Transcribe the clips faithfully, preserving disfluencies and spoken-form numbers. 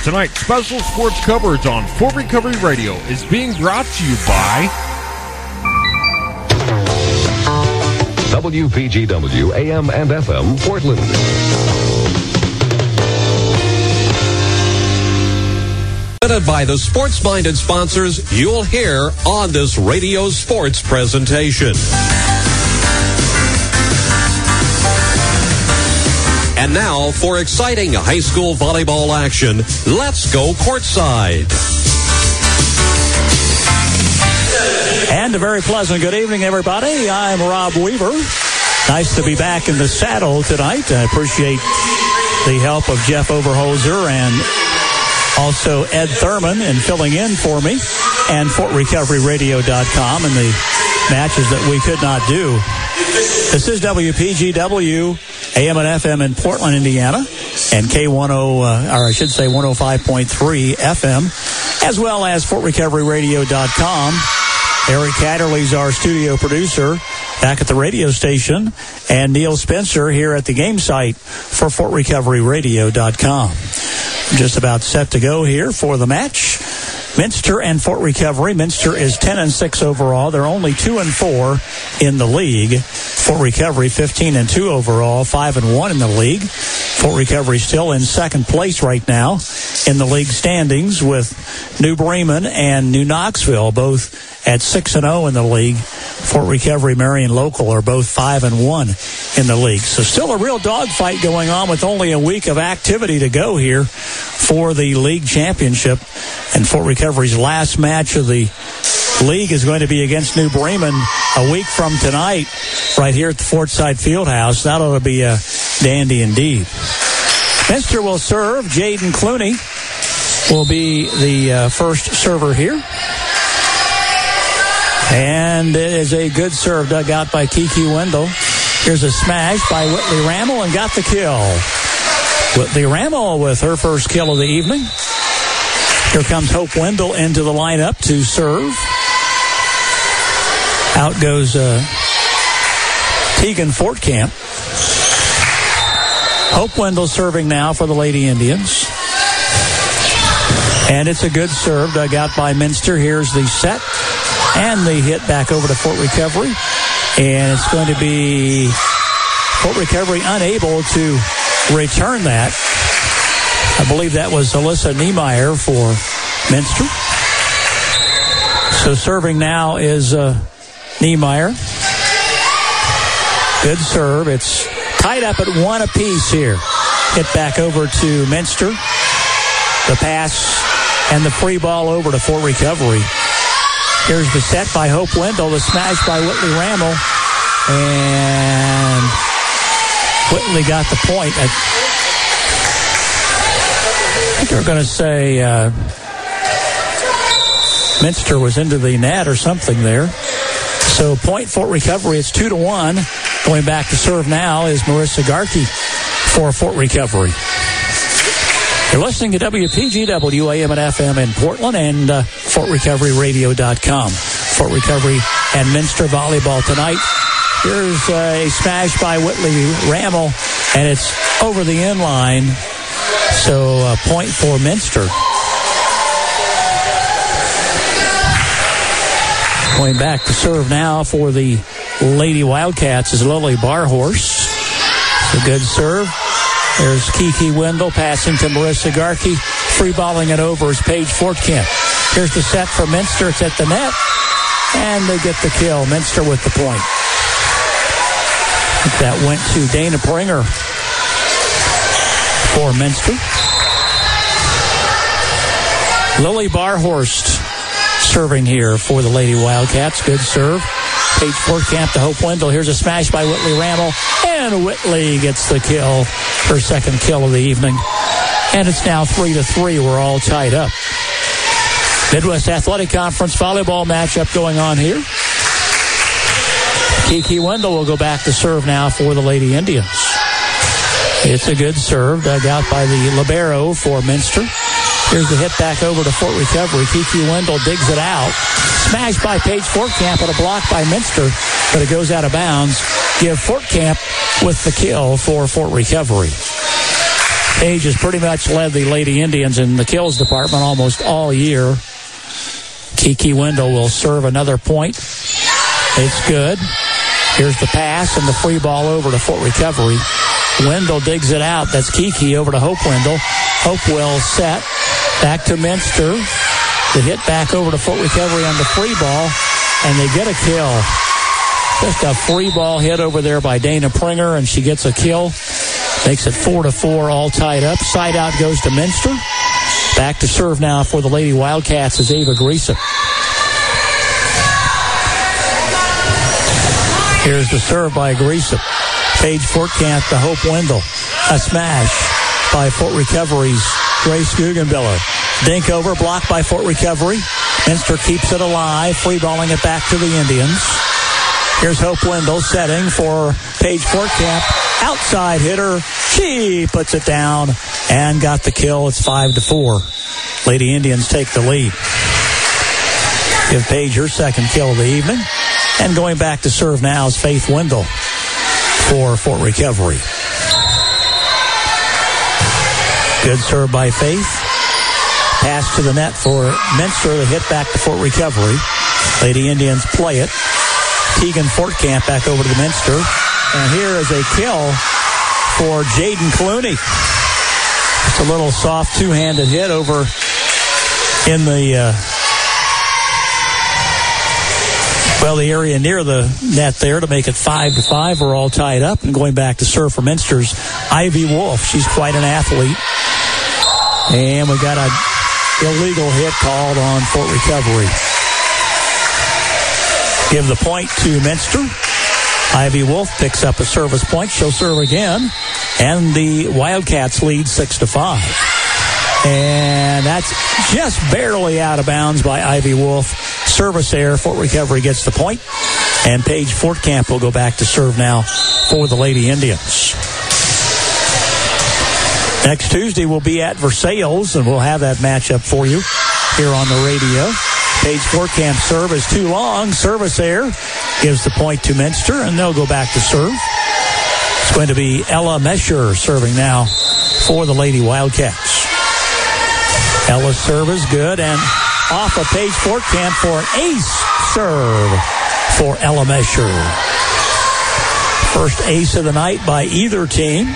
Tonight's special sports coverage on Fort Recovery Radio is being brought to you by W P G W A M and F M Portland. Presented by the sports-minded sponsors you'll hear on this radio sports presentation. And now, for exciting high school volleyball action, let's go courtside. And a very pleasant good evening, everybody. I'm Rob Weaver. Nice to be back in the saddle tonight. I appreciate the help of Jeff Overholzer and also Ed Thurman in filling in for me, and Fort Recovery Radio dot com and the matches that we could not do. This is W P G W A M and F M in Portland, Indiana, and K ten, uh, or I should say one oh five point three F M, as well as Fort Recovery Radio dot com. Eric Catterley's our studio producer back at the radio station, and Neil Spencer here at the game site for Fort Recovery Radio dot com. Just about set to go here for the match. Minster and Fort Recovery. Minster is ten and six overall. They're only two and four in the league. Fort Recovery fifteen and two overall, five and one in the league. Fort Recovery still in second place right now in the league standings, with New Bremen and New Knoxville both at six and oh in the league. Fort Recovery, Marion Local are both five and one in the league. So still a real dogfight going on with only a week of activity to go here for the league championship. And Fort Recovery's last match of the league is going to be against New Bremen a week from tonight right here at the Fortside Fieldhouse. That ought to be a dandy indeed. Minster will serve. Jaden Clooney will be the uh, first server here. And it is a good serve dug out by Kiki Wendell. Here's a smash by Whitley Rammel and got the kill. Whitley Rammel with her first kill of the evening. Here comes Hope Wendell into the lineup to serve. Out goes uh, Tegan Fortcamp. Hope Wendell serving now for the Lady Indians. And it's a good serve dug out by Minster. Here's the set. And the hit back over to Fort Recovery. And it's going to be Fort Recovery unable to return that. I believe that was Alyssa Niemeyer for Minster. So serving now is uh, Niemeyer. Good serve. It's tied up at one apiece here. Hit back over to Minster. The pass and the free ball over to Fort Recovery. Here's the set by Hope Wendell. The smash by Whitley Rammel. And Whitley got the point. I think they're going to say uh, Minster was into the net or something there. So point Fort Recovery. It's two to one. Going back to serve now is Marissa Garkey for Fort Recovery. You're listening to W P G W A M and F M in Portland and uh, Fort Recovery Radio dot com. Fort Recovery and Minster volleyball tonight. Here's a smash by Whitley Rammel, and it's over the inline. So a point for Minster. Going back to serve now for the Lady Wildcats is Lily Barhorse. It's a good serve. There's Kiki Wendell passing to Marissa Garkey. Free balling it over is Paige Fortcamp. Here's the set for Minster. It's at the net. And they get the kill. Minster with the point. That went to Dana Pringer for Minster. Lily Barhorst serving here for the Lady Wildcats. Good serve. Paige Fortcamp to Hope Wendell. Here's a smash by Whitley Rammel. And Whitley gets the kill. Her second kill of the evening. And it's now three to three. We're all tied up. Midwest Athletic Conference volleyball matchup going on here. Kiki Wendell will go back to serve now for the Lady Indians. It's a good serve dug out by the libero for Minster. Here's the hit back over to Fort Recovery. Kiki Wendell digs it out. Smashed by Paige Fortcamp and a block by Minster, but it goes out of bounds. Give Fortcamp with the kill for Fort Recovery. Page has pretty much led the Lady Indians in the kills department almost all year. Kiki Wendell will serve another point. It's good. Here's the pass and the free ball over to Fort Recovery. Wendell digs it out. That's Kiki over to Hope Wendell. Hope well set. Back to Minster. The hit back over to Fort Recovery on the free ball. And they get a kill. Just a free ball hit over there by Dana Pringer, and she gets a kill. Makes it four to four, all tied up. Side out goes to Minster. Back to serve now for the Lady Wildcats is Ava Greasem. Here's the serve by Greasem. Paige Fortcamp to Hope Wendell. A smash by Fort Recovery's Grace Guggenbiller. Dink over, blocked by Fort Recovery. Minster keeps it alive, free balling it back to the Indians. Here's Hope Wendell setting for Paige Fortcamp. Outside hitter. She puts it down and got the kill. It's five to four. Lady Indians take the lead. Give Paige her second kill of the evening. And going back to serve now is Faith Wendell for Fort Recovery. Good serve by Faith. Pass to the net for Minster. The hit back to Fort Recovery. Lady Indians play it. Tegan Fortcamp back over to the Minster. And here is a kill for Jaden Clooney. It's a little soft two-handed hit over in the, uh, well, the area near the net there to make it five to five. We're all tied up. And going back to serve for Minster's Ivy Wolf. She's quite an athlete. And we got a illegal hit called on Fort Recovery. Give the point to Minster. Ivy Wolf picks up a service point. She'll serve again. And the Wildcats lead six to five. And that's just barely out of bounds by Ivy Wolf. Service error. Fort Recovery gets the point. And Paige Fortcamp will go back to serve now for the Lady Indians. Next Tuesday we'll be at Versailles, and we'll have that matchup for you here on the radio. Paige Fortcamp serve is too long. Service error gives the point to Minster, and they'll go back to serve. It's going to be Ella Mesher serving now for the Lady Wildcats. Ella's serve is good, and off of Paige Fortcamp for an ace serve for Ella Mesher. First ace of the night by either team.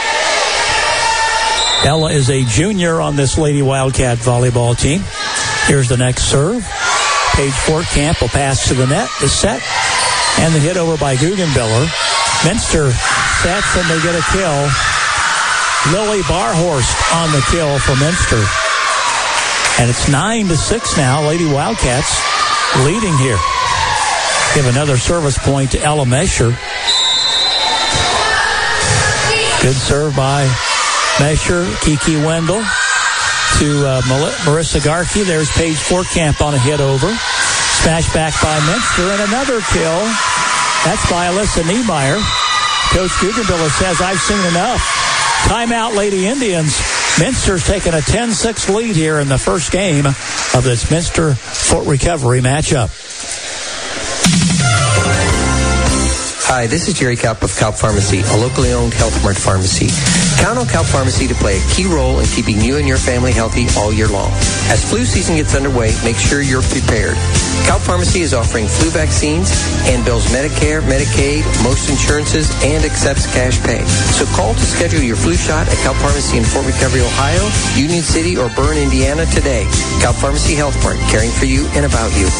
Ella is a junior on this Lady Wildcat volleyball team. Here's the next serve. Paige Fortcamp will pass to the net, the set, and the hit over by Guggenbiller. Minster sets, and they get a kill. Lily Barhorst on the kill for Minster. And it's nine to six now. Lady Wildcats leading here. Give another service point to Ella Mesher. Good serve by Mesher. Kiki Wendell to uh, Marissa Garkey. There's Paige Fortcamp on a hit over. Smash back by Minster, and another kill. That's by Alyssa Niemeyer. Coach Guggenbiller says, I've seen enough. Timeout, Lady Indians. Minster's taken a ten six lead here in the first game of this Minster-Fort Recovery matchup. Hi, this is Jerry Kaup of Kaup Pharmacy, a locally owned Health Mart pharmacy. Count on Kaup Pharmacy to play a key role in keeping you and your family healthy all year long. As flu season gets underway, make sure you're prepared. Kaup Pharmacy is offering flu vaccines and bills Medicare, Medicaid, most insurances, and accepts cash pay. So call to schedule your flu shot at Kaup Pharmacy in Fort Recovery, Ohio, Union City, or Bern, Indiana today. Kaup Pharmacy Health Mart, caring for you and about you.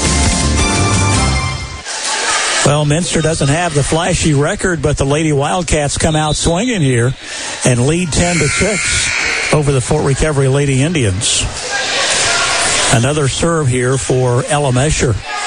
Well, Minster doesn't have the flashy record, but the Lady Wildcats come out swinging here and lead ten to six over the Fort Recovery Lady Indians. Another serve here for Ella Mesher.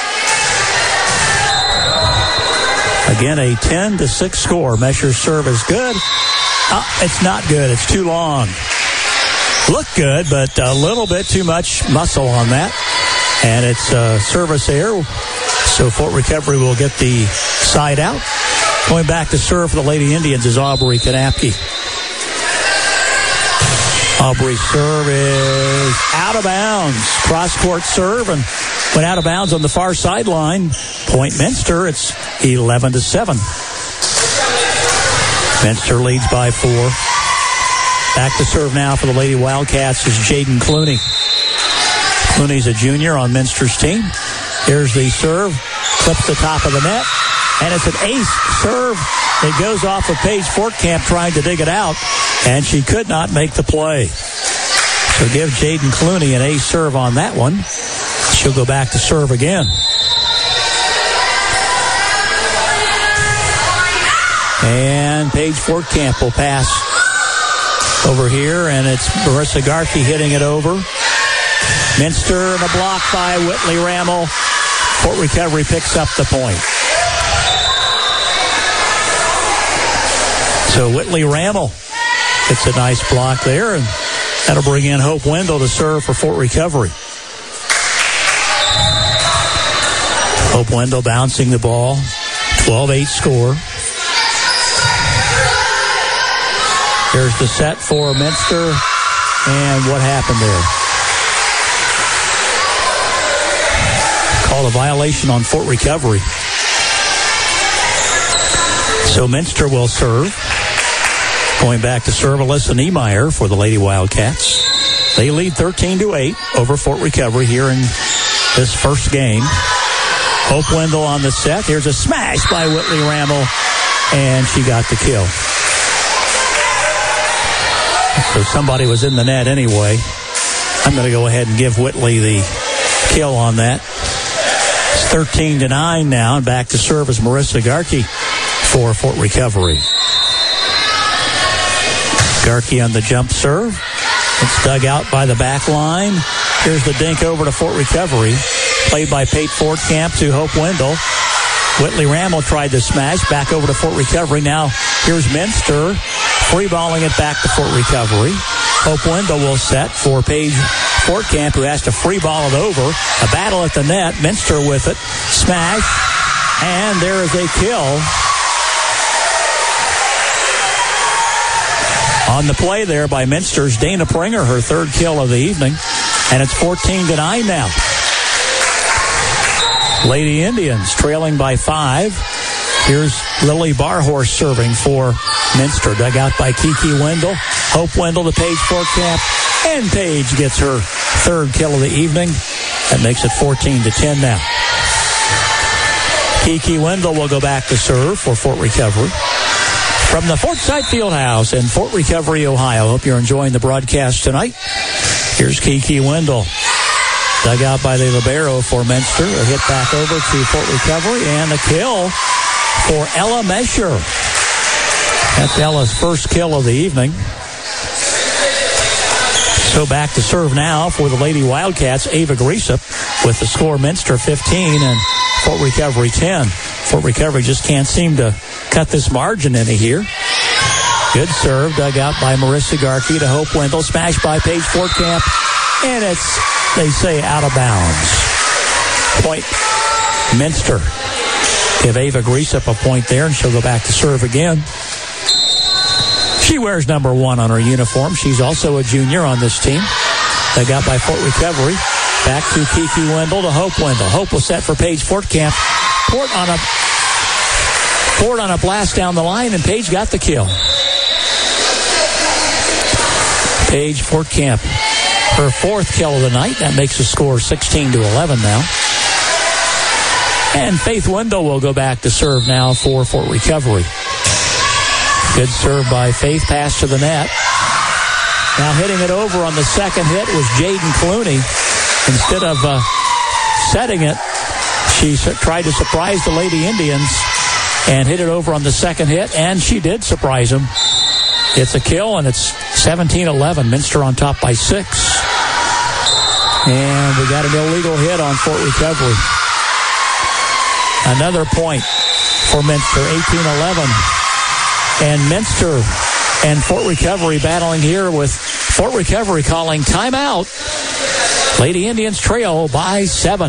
Again, a ten to six score. Mesher's serve is good. Uh, it's not good. It's too long. Looked good, but a little bit too much muscle on that. And it's uh, service error. So Fort Recovery will get the side out. Going back to serve for the Lady Indians is Aubrey Kanapke. Aubrey's serve is out of bounds. Cross-court serve and went out of bounds on the far sideline. Point Minster. It's eleven to seven. Minster leads by four. Back to serve now for the Lady Wildcats is Jaden Clooney. Clooney's a junior on Minster's team. Here's the serve. Clips the top of the net. And it's an ace serve. It goes off of Paige Fortcamp trying to dig it out. And she could not make the play. So give Jaden Clooney an ace serve on that one. She'll go back to serve again. And Paige Fortcamp will pass over here, and it's Marissa Garkey hitting it over. Minster and a block by Whitley Rammel. Fort Recovery picks up the point. So Whitley Rammel gets a nice block there, and that'll bring in Hope Wendell to serve for Fort Recovery. Hope Wendell bouncing the ball. twelve eight score. Here's the set for Minster. And what happened there? Called a violation on Fort Recovery. So Minster will serve. Going back to serve, Alyssa Niemeyer for the Lady Wildcats. They lead thirteen to eight over Fort Recovery here in this first game. Hope Wendell on the set. Here's a smash by Whitley Rammel, and she got the kill. So somebody was in the net anyway. I'm going to go ahead and give Whitley the kill on that. It's thirteen to nine now, and back to serve is Marissa Garkey for Fort Recovery. Garkey on the jump serve. It's dug out by the back line. Here's the dink over to Fort Recovery. Played by Paige Fortcamp to Hope Wendell. Whitley Rammel tried to smash. Back over to Fort Recovery. Now here's Minster. Free balling it back to Fort Recovery. Hope Wendell will set for Paige Fortcamp, who has to free ball it over. A battle at the net. Minster with it. Smash. And there is a kill. On the play there by Minster's Dana Pringer, her third kill of the evening. And it's fourteen to nine now. Lady Indians trailing by five. Here's Lily Barhorse serving for Minster. Dug out by Kiki Wendell. Hope Wendell to Paige Fortcamp. And Paige gets her third kill of the evening. That makes it fourteen to ten now. Kiki Wendell will go back to serve for Fort Recovery. From the Fortside Fieldhouse in Fort Recovery, Ohio. Hope you're enjoying the broadcast tonight. Here's Kiki Wendell. Dug out by the libero for Minster. A hit back over to Fort Recovery. And a kill for Ella Mesher. That's Ella's first kill of the evening. So back to serve now for the Lady Wildcats. Ava Greasup with the score Minster fifteen and Fort Recovery ten. Fort Recovery just can't seem to cut this margin any here. Good serve, dug out by Marissa Garkey to Hope Wendell. Smashed by Paige Fortcamp. And it's, they say, out of bounds. Point Minster. Give Ava Greasup a point there, and she'll go back to serve again. She wears number one on her uniform. She's also a junior on this team. Dug out by Fort Recovery. Back to Kiki Wendell to Hope Wendell. Hope was set for Paige Fortcamp. Port on a Port on a blast down the line, and Paige got the kill. Paige Fortcamp, her fourth kill of the night. That makes the score sixteen to eleven now. And Faith Wendell will go back to serve now for Fort Recovery. Good serve by Faith. Pass to the net. Now hitting it over on the second hit was Jaden Clooney. Instead of uh, setting it, she tried to surprise the Lady Indians and hit it over on the second hit, and she did surprise them. It's a kill, and it's seventeen eleven. Minster on top by six. And we got an illegal hit on Fort Recovery. Another point for Minster, eighteen eleven. And Minster and Fort Recovery battling here with Fort Recovery calling timeout. Lady Indians trail by seven.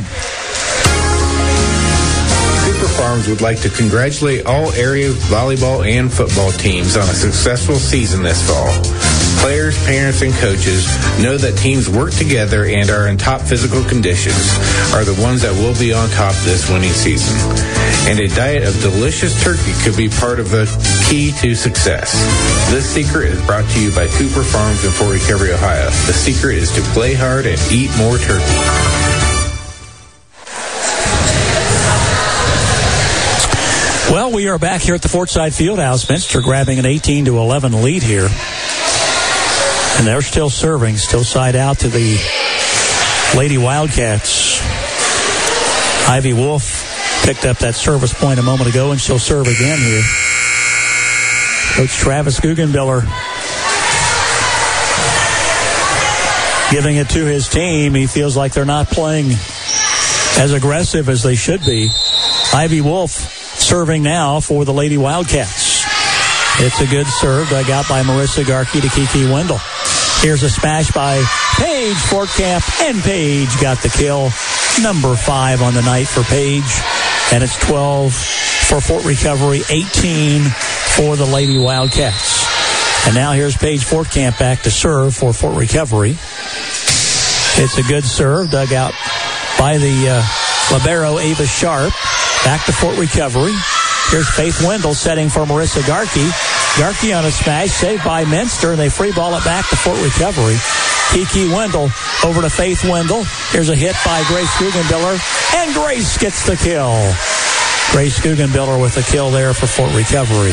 Cooper Farms would like to congratulate all area volleyball and football teams on a successful season this fall. Players, parents, and coaches know that teams work together and are in top physical conditions are the ones that will be on top this winning season. And a diet of delicious turkey could be part of the key to success. This secret is brought to you by Cooper Farms in Fort Recovery, Ohio. The secret is to play hard and eat more turkey. Well, we are back here at the Fortside Fieldhouse. Minster grabbing an eighteen to eleven lead here. And they're still serving, still side out to the Lady Wildcats. Ivy Wolf picked up that service point a moment ago, and she'll serve again here. Coach Travis Guggenbiller giving it to his team. He feels like they're not playing as aggressive as they should be. Ivy Wolf serving now for the Lady Wildcats. It's a good serve dug out by Marissa Garkey to Kiki Wendell. Here's a smash by Paige Fortcamp, and Paige got the kill. Number five on the night for Paige. And it's twelve for Fort Recovery, eighteen for the Lady Wildcats. And now here's Paige Fortcamp back to serve for Fort Recovery. It's a good serve dug out by the uh, libero Ava Sharp. Back to Fort Recovery. Here's Faith Wendell setting for Marissa Garkey. Garkey on a smash, saved by Minster, and they free ball it back to Fort Recovery. Kiki Wendell over to Faith Wendell. Here's a hit by Grace Guggenbiller, and Grace gets the kill. Grace Guggenbiller with a kill there for Fort Recovery.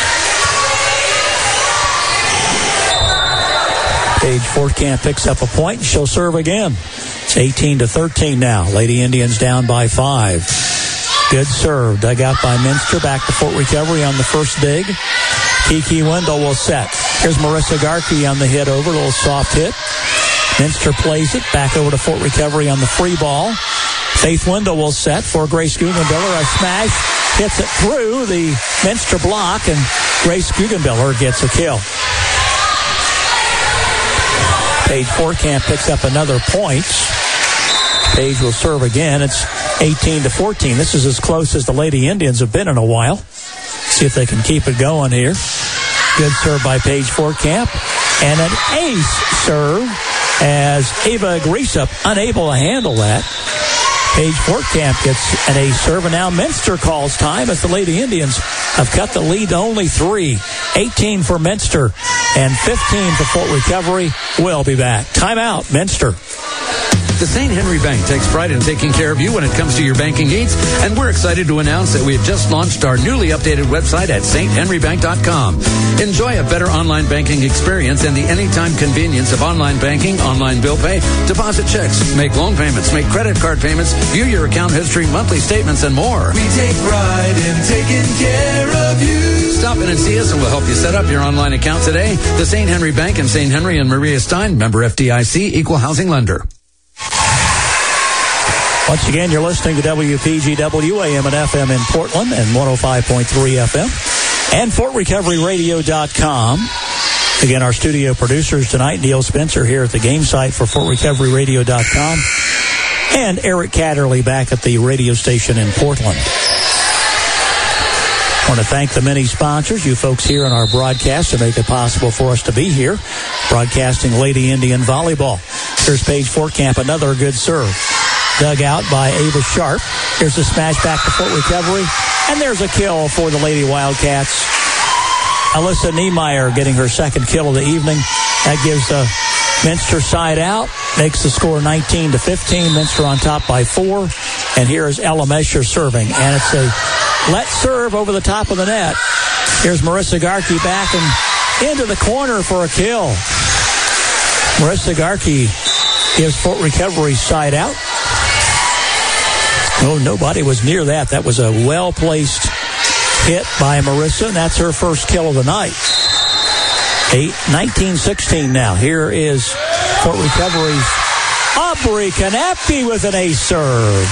Paige Fortcamp picks up a point, and she'll serve again. It's eighteen to thirteen now. Lady Indians down by five. Good serve dug out by Minster. Back to Fort Recovery on the first dig. Kiki Wendell will set. Here's Marissa Garkey on the hit over. A little soft hit. Minster plays it. Back over to Fort Recovery on the free ball. Faith Wendell will set for Grace Guggenbiller. A smash. Hits it through the Minster block, and Grace Guggenbiller gets a kill. Paige Fortcamp picks up another point. Paige will serve again. It's eighteen to fourteen. This is as close as the Lady Indians have been in a while. See if they can keep it going here. Good serve by Paige Fortcamp. And an ace serve as Ava Grisup unable to handle that. Paige Fortcamp gets an ace serve, and now Minster calls time as the Lady Indians have cut the lead to only three. eighteen for Minster and fifteen for Fort Recovery. We'll be back. Timeout, Minster. The Saint Henry Bank takes pride in taking care of you when it comes to your banking needs, and we're excited to announce that we have just launched our newly updated website at saint henry bank dot com. Enjoy a better online banking experience and the anytime convenience of online banking, online bill pay, deposit checks, make loan payments, make credit card payments, view your account history, monthly statements, and more. We take pride in taking care of you. Stop in and see us, and we'll help you set up your online account today. The Saint Henry Bank in Saint Henry and Maria Stein, member F D I C, equal housing lender. Once again, you're listening to W P G W A M and F M in Portland and one oh five point three F M and Fort Recovery Radio dot com. Again, our studio producers tonight, Neil Spencer here at the game site for Fort Recovery Radio dot com, and Eric Catterley back at the radio station in Portland. I want to thank the many sponsors, you folks here on our broadcast, to make it possible for us to be here broadcasting Lady Indian Volleyball. Here's Paige Fortcamp, another good serve. Dug out by Ava Sharp. Here's a smash back to Fort Recovery. And there's a kill for the Lady Wildcats. Alyssa Niemeyer getting her second kill of the evening. That gives the Minster side out. Makes the score nineteen to fifteen. Minster on top by four. And here is Ella Mesher serving. And it's a let serve over the top of the net. Here's Marissa Garkey back and into the corner for a kill. Marissa Garkey gives Fort Recovery side out. Oh, nobody was near that. That was a well-placed hit by Marissa, and that's her first kill of the night. Eight, nineteen sixteen now. Here is Fort Recovery's Aubrey Canapke with an ace serve.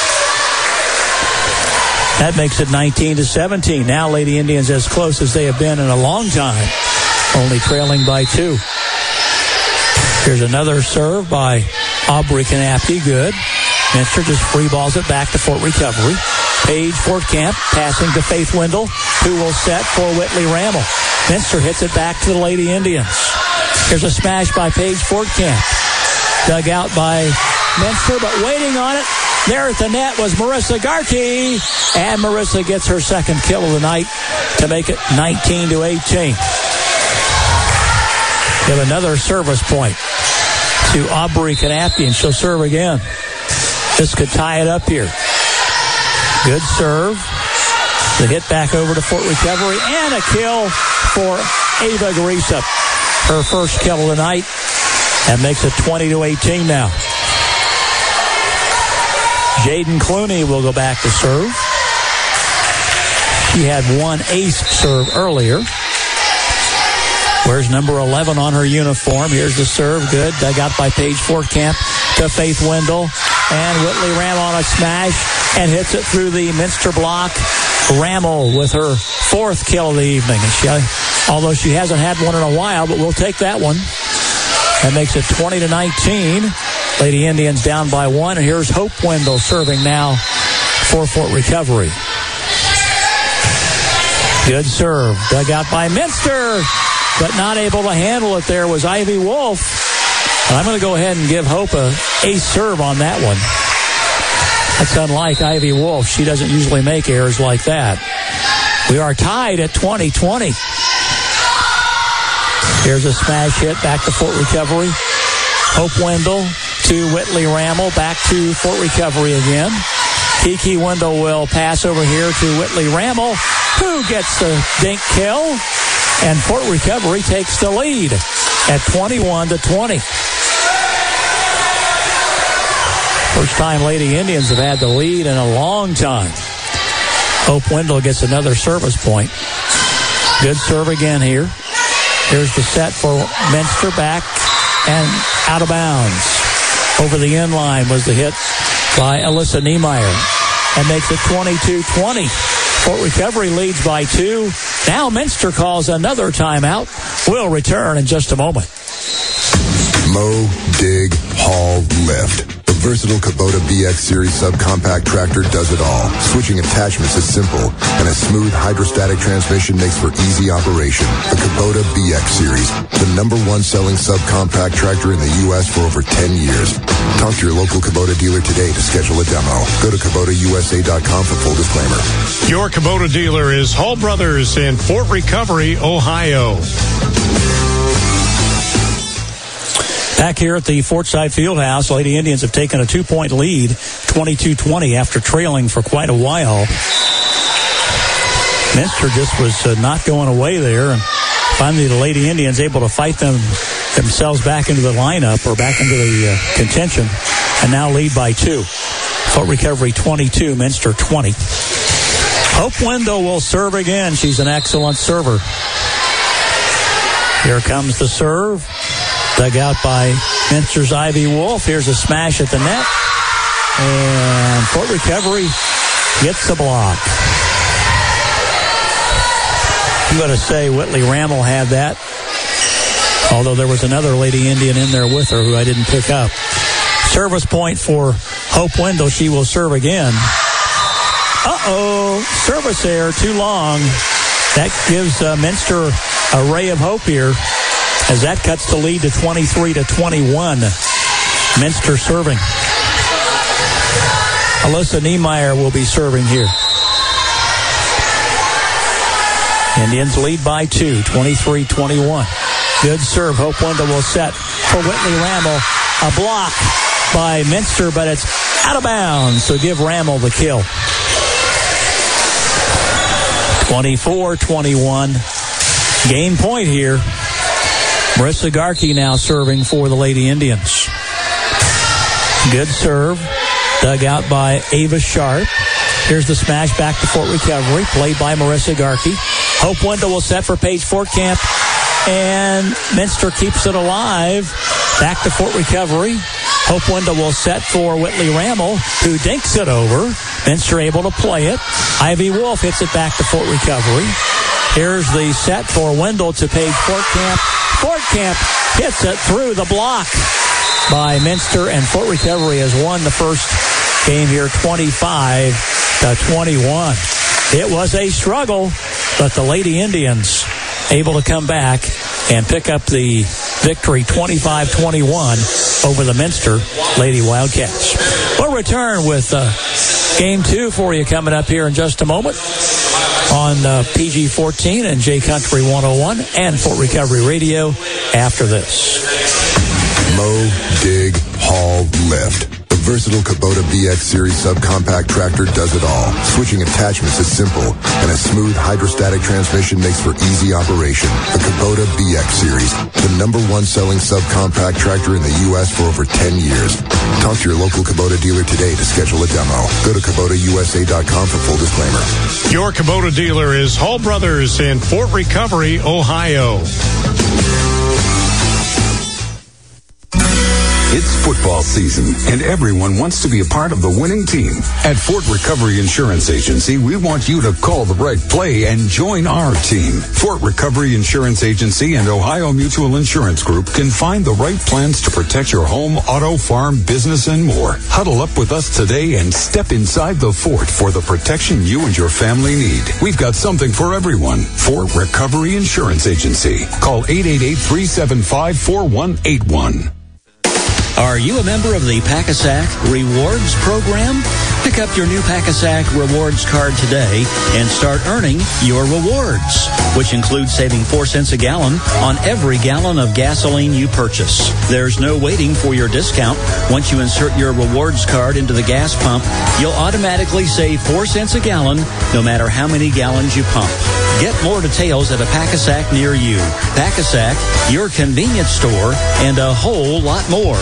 That makes it nineteen to seventeen. Now Lady Indians as close as they have been in a long time, only trailing by two. Here's another serve by Aubrey Canapke. Good. Minster just free balls it back to Fort Recovery. Paige Fortcamp passing to Faith Wendell, who will set for Whitley Rammel. Minster hits it back to the Lady Indians. Here's a smash by Paige Fortcamp. Dug out by Minster, but waiting on it. There at the net was Marissa Garkey. And Marissa gets her second kill of the night to make it nineteen to eighteen. Give another service point to Aubrey Knappe, and she'll serve again. This could tie it up here. Good serve. The hit back over to Fort Recovery, and a kill for Ava Garisa. Her first kill of the night. That makes it twenty to eighteen now. Jaden Clooney will go back to serve. She had one ace serve earlier. Wears number eleven on her uniform. Here's the serve. Good. Dug out by Paige Fortcamp to Faith Wendell. And Whitley Rammel on a smash and hits it through the Minster block. Rammel with her fourth kill of the evening. And she, although she hasn't had one in a while, but we'll take that one. That makes it twenty to nineteen. Lady Indians down by one. And here's Hope Wendell serving now for Fort Recovery. Good serve. Dug out by Minster, but not able to handle it there was Ivy Wolf. And I'm going to go ahead and give Hope a ace serve on that one. That's unlike Ivy Wolf. She doesn't usually make errors like that. We are tied at twenty twenty. Here's a smash hit back to Fort Recovery. Hope Wendell to Whitley Rammel. Back to Fort Recovery again. Kiki Wendell will pass over here to Whitley Rammel, who gets the dink kill. And Fort Recovery takes the lead at twenty-one to twenty. First time Lady Indians have had the lead in a long time. Hope Wendell gets another service point. Good serve again here. Here's the set for Minster, back and out of bounds. Over the end line was the hit by Alyssa Niemeyer. And makes it twenty-two twenty. Fort Recovery leads by two. Now Minster calls another timeout. We'll return in just a moment. Mow, dig, haul, lift. The versatile Kubota B X Series subcompact tractor does it all. Switching attachments is simple, and a smooth hydrostatic transmission makes for easy operation. The Kubota B X Series, the number one selling subcompact tractor in the U S for over ten years. Talk to your local Kubota dealer today to schedule a demo. Go to Kubota U S A dot com for full disclaimer. Your Kubota dealer is Hall Brothers in Fort Recovery, Ohio. Back here at the Fortside Fieldhouse, Lady Indians have taken a two-point lead, twenty-two twenty, after trailing for quite a while. Minster just was uh, not going away there, and finally the Lady Indians able to fight them themselves back into the lineup or back into the uh, contention, and now lead by two. Fort Recovery twenty-two, Minster twenty. Hope Wendell will serve again. She's an excellent server. Here comes the serve. Dug out by Minster's Ivy Wolf. Here's a smash at the net. And Fort Recovery gets the block. I'm going to say Whitley Rammel had that. Although there was another Lady Indian in there with her who I didn't pick up. Service point for Hope Wendell. She will serve again. Uh-oh. Service error. Too long. That gives uh, Minster a ray of hope here, as that cuts the lead to twenty-three to twenty-one. Minster serving. Alyssa Niemeyer will be serving here. Indians lead by two, twenty-three twenty-one. Good serve. Hope Wendell will set for Whitley Rammel. A block by Minster, but it's out of bounds, so give Rammel the kill. twenty-four twenty-one. Game point here. Marissa Garkey now serving for the Lady Indians. Good serve. Dug out by Ava Sharp. Here's the smash back to Fort Recovery. Played by Marissa Garkey. Hope Wendell will set for Paige Fortcamp. And Minster keeps it alive. Back to Fort Recovery. Hope Wendell will set for Whitley Rammel, who dinks it over. Minster able to play it. Ivy Wolf hits it back to Fort Recovery. Here's the set for Wendell to Paige Fortcamp. Fortcamp hits it through the block by Minster, and Fort Recovery has won the first game here, twenty-five to twenty-one. It was a struggle, but the Lady Indians able to come back and pick up the victory twenty-five twenty-one over the Minster Lady Wildcats. We'll return with uh, game two for you coming up here in just a moment on uh, P G fourteen and J Country one oh one and Fort Recovery Radio after this. Mow, dig, haul, lift. The versatile Kubota B X Series subcompact tractor does it all. Switching attachments is simple, and a smooth hydrostatic transmission makes for easy operation. The Kubota B X Series, the number one selling subcompact tractor in the U S for over ten years. Talk to your local Kubota dealer today to schedule a demo. Go to Kubota U S A dot com for full disclaimer. Your Kubota dealer is Hall Brothers in Fort Recovery, Ohio. It's football season, and everyone wants to be a part of the winning team. At Fort Recovery Insurance Agency, we want you to call the right play and join our team. Fort Recovery Insurance Agency and Ohio Mutual Insurance Group can find the right plans to protect your home, auto, farm, business, and more. Huddle up with us today and step inside the fort for the protection you and your family need. We've got something for everyone. Fort Recovery Insurance Agency. Call eight eight eight, three seven five, four one eight one. Are you a member of the Pack-A-Sack Rewards Program? Pick up your new Pack-A-Sack Rewards card today and start earning your rewards, which includes saving four cents a gallon on every gallon of gasoline you purchase. There's no waiting for your discount. Once you insert your rewards card into the gas pump, you'll automatically save four cents a gallon no matter how many gallons you pump. Get more details at a Pack-A-Sack near you. Pack-A-Sack, your convenience store, and a whole lot more.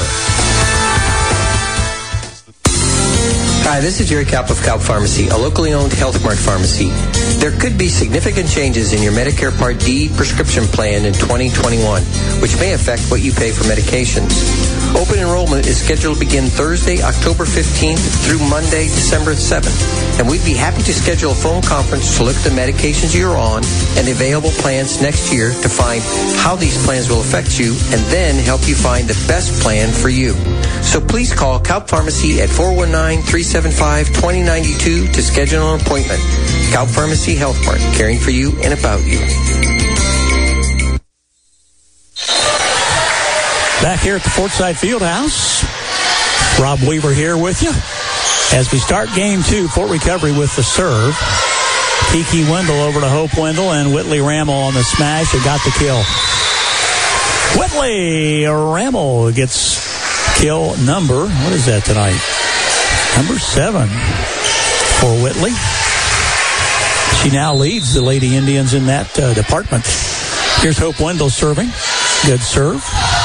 Hi, this is Jerry Kaup of Kaup Pharmacy, a locally owned Health Mart pharmacy. There could be significant changes in your Medicare Part D prescription plan in twenty twenty-one, which may affect what you pay for medications. Open enrollment is scheduled to begin Thursday, October fifteenth through Monday, December seventh. And we'd be happy to schedule a phone conference to look at the medications you're on and the available plans next year to find how these plans will affect you and then help you find the best plan for you. So please call Kaup Pharmacy at four one nine, three seven five, two zero nine two to schedule an appointment. Kaup Pharmacy Health Mart, caring for you and about you. Back here at the Fortside Fieldhouse, Rob Weaver here with you as we start game two, Fort Recovery with the serve. Kiki Wendell over to Hope Wendell, and Whitley Rammel on the smash and got the kill. Whitley Rammel gets kill number, what is that tonight? Number seven for Whitley. She now leads the Lady Indians in that uh, department. Here's Hope Wendell serving. Good serve.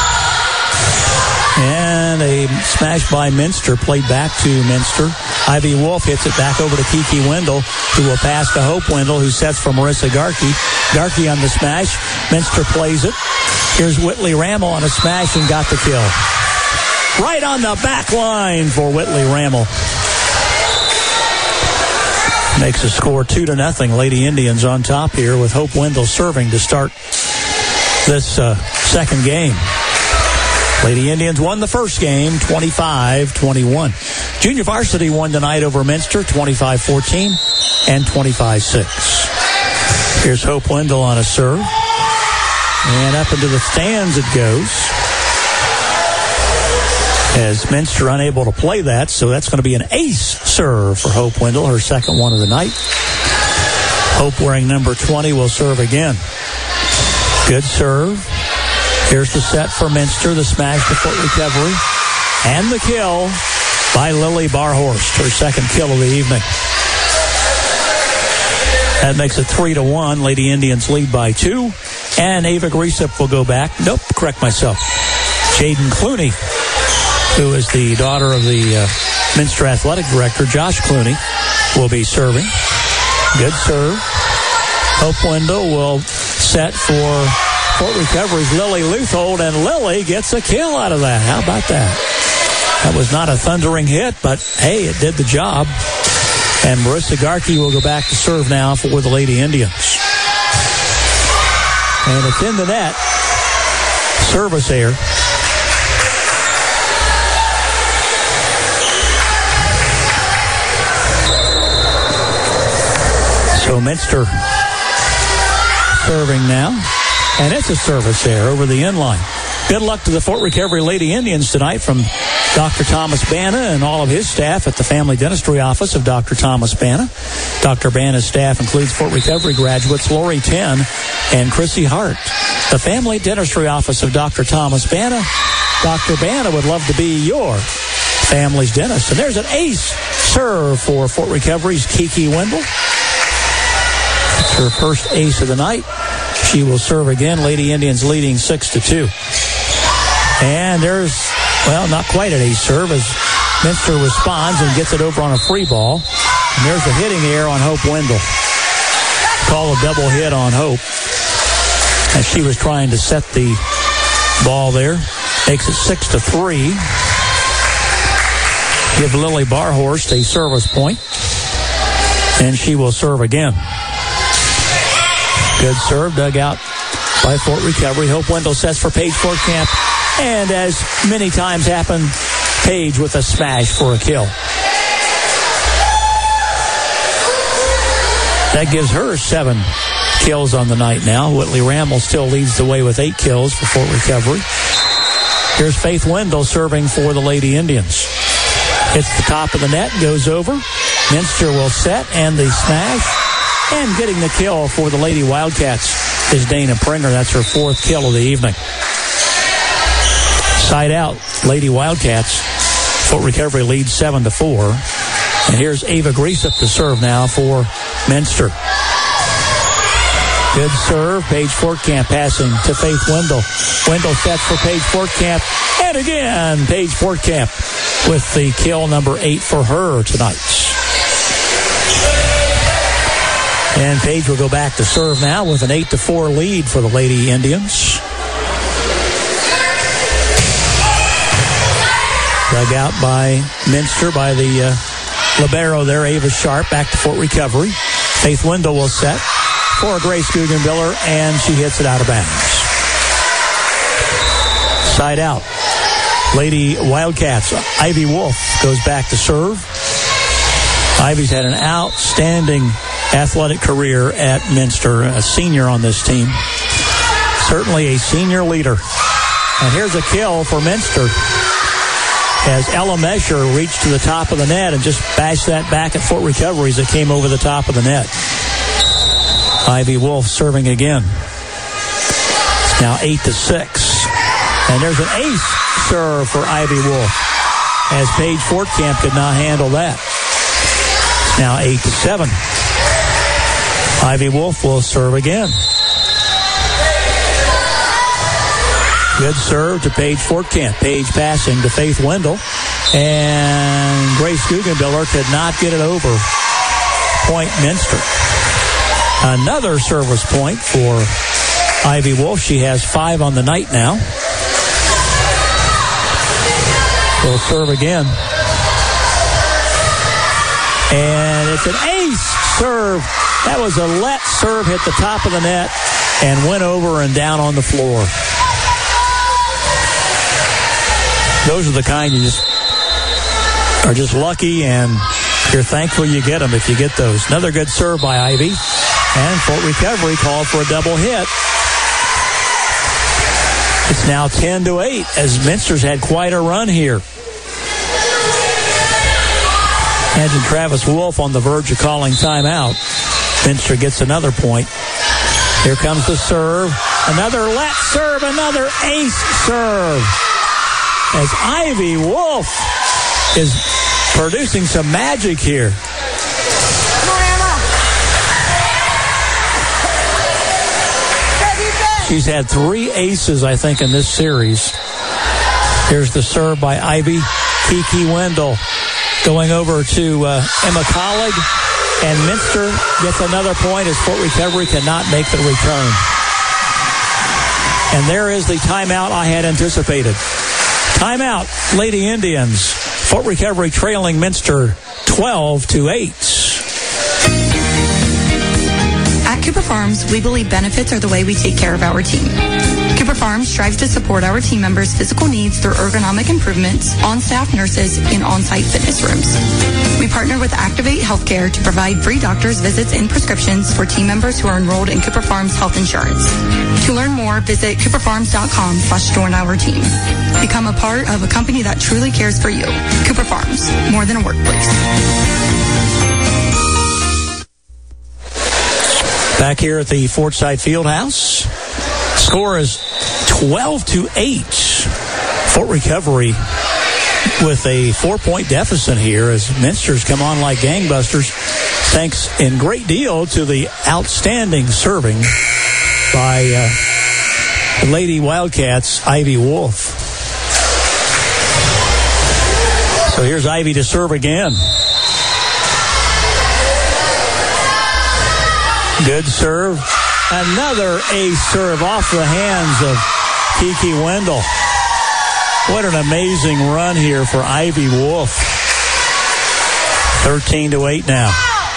And a smash by Minster, played back to Minster. Ivy Wolf hits it back over to Kiki Wendell, who will pass to Hope Wendell, who sets for Marissa Garkey. Garkey on the smash. Minster plays it. Here's Whitley Rammel on a smash and got the kill. Right on the back line for Whitley Rammel. Makes the score two to nothing. Lady Indians on top here with Hope Wendell serving to start this uh, second game. Lady Indians won the first game, twenty-five twenty-one. Junior varsity won tonight over Minster, twenty-five fourteen and twenty-five six. Here's Hope Wendell on a serve. And up into the stands it goes. As Minster unable to play that, so that's going to be an ace serve for Hope Wendell, her second one of the night. Hope, wearing number twenty, will serve again. Good serve. Here's the set for Minster, the smash to Fort Recovery, and the kill by Lily Barhorst, her second kill of the evening. That makes it three to one. Lady Indians lead by two, and Ava Griesep will go back. Nope, correct myself. Jaden Clooney, who is the daughter of the uh, Minster Athletic Director, Josh Clooney, will be serving. Good serve. Hope Wendell will set for Fort Recovery's Lily Luthold, and Lily gets a kill out of that. How about that? That was not a thundering hit, but hey, it did the job. And Marissa Garkey will go back to serve now for the Lady Indians. And it's in the net. Service error. So Minster serving now. And it's a service error over the inline. Good luck to the Fort Recovery Lady Indians tonight from Doctor Thomas Banna and all of his staff at the Family Dentistry Office of Doctor Thomas Banna. Doctor Banna's staff includes Fort Recovery graduates Lori Ten and Chrissy Hart. The Family Dentistry Office of Doctor Thomas Banna. Doctor Banna would love to be your family's dentist. And there's an ace serve for Fort Recovery's Kiki Wendell. It's her first ace of the night. She will serve again. Lady Indians leading six to two. And there's, well, not quite an ace serve as Minster responds and gets it over on a free ball. And there's a hitting error on Hope Wendell. Call a double hit on Hope as she was trying to set the ball there. Makes it six to three. Give Lily Barhorst a service point. And she will serve again. Good serve dug out by Fort Recovery. Hope Wendell sets for Paige Fortcamp. And as many times happen, Paige with a smash for a kill. That gives her seven kills on the night now. Whitley Ramble still leads the way with eight kills for Fort Recovery. Here's Faith Wendell serving for the Lady Indians. Hits the top of the net, goes over. Minster will set and the smash. And getting the kill for the Lady Wildcats is Dana Pringer. That's her fourth kill of the evening. Side out, Lady Wildcats. Fort Recovery leads seven to four. And here's Ava Griesop to serve now for Minster. Good serve. Paige Fortcamp passing to Faith Wendell. Wendell sets for Paige Fortcamp. And again, Paige Fortcamp with the kill number eight for her tonight. And Paige will go back to serve now with an eight to four lead for the Lady Indians. Dug out by Minster by the uh, libero there, Ava Sharp, back to Fort Recovery. Faith Wendell will set for Grace Guggenbiller, and she hits it out of bounds. Side out. Lady Wildcats, Ivy Wolf goes back to serve. Ivy's had an outstanding athletic career at Minster, a senior on this team. Certainly a senior leader. And here's a kill for Minster as Ella Mesher reached to the top of the net and just bashed that back at Fort Recovery as it came over the top of the net. Ivy Wolf serving again. It's now eight to six. And there's an ace serve for Ivy Wolf as Paige Fortcamp could not handle that. It's now eight to seven. Ivy Wolf will serve again. Good serve to Paige Fortcamp. Paige passing to Faith Wendell. And Grace Guggenbiller could not get it over. Point Minster. Another service point for Ivy Wolf. She has five on the night now. Will serve again. And it's an ace serve. That was a let serve, hit the top of the net and went over and down on the floor. Those are the kind you just are just lucky, and you're thankful you get them if you get those. Another good serve by Ivy. And Fort Recovery called for a double hit. It's now ten to eight as Minster's had quite a run here. Imagine Travis Wolf on the verge of calling timeout. Minster gets another point. Here comes the serve. Another let serve, another ace serve. As Ivy Wolf is producing some magic here. She's had three aces, I think, in this series. Here's the serve by Ivy. Kiki Wendell going over to uh, Emma Collig. And Minster gets another point as Fort Recovery cannot make the return. And there is the timeout I had anticipated. Timeout, Lady Indians. Fort Recovery trailing Minster twelve to eight. At Cooper Farms, we believe benefits are the way we take care of our team. Cooper Cooper Farms strives to support our team members' physical needs through ergonomic improvements, on-staff nurses, and on-site fitness rooms. We partner with Activate Healthcare to provide free doctor's visits and prescriptions for team members who are enrolled in Cooper Farms Health Insurance. To learn more, visit cooperfarms.com slash join our team. Become a part of a company that truly cares for you. Cooper Farms, more than a workplace. Back here at the Forsyth Fieldhouse, score is twelve to eight. Fort Recovery with a four-point deficit here as Minster's come on like gangbusters, thanks in great deal to the outstanding serving by uh, the Lady Wildcats' Ivy Wolf. So here's Ivy to serve again. Good serve. Another ace serve off the hands of Kiki Wendell. What an amazing run here for Ivy Wolf. thirteen to eight now.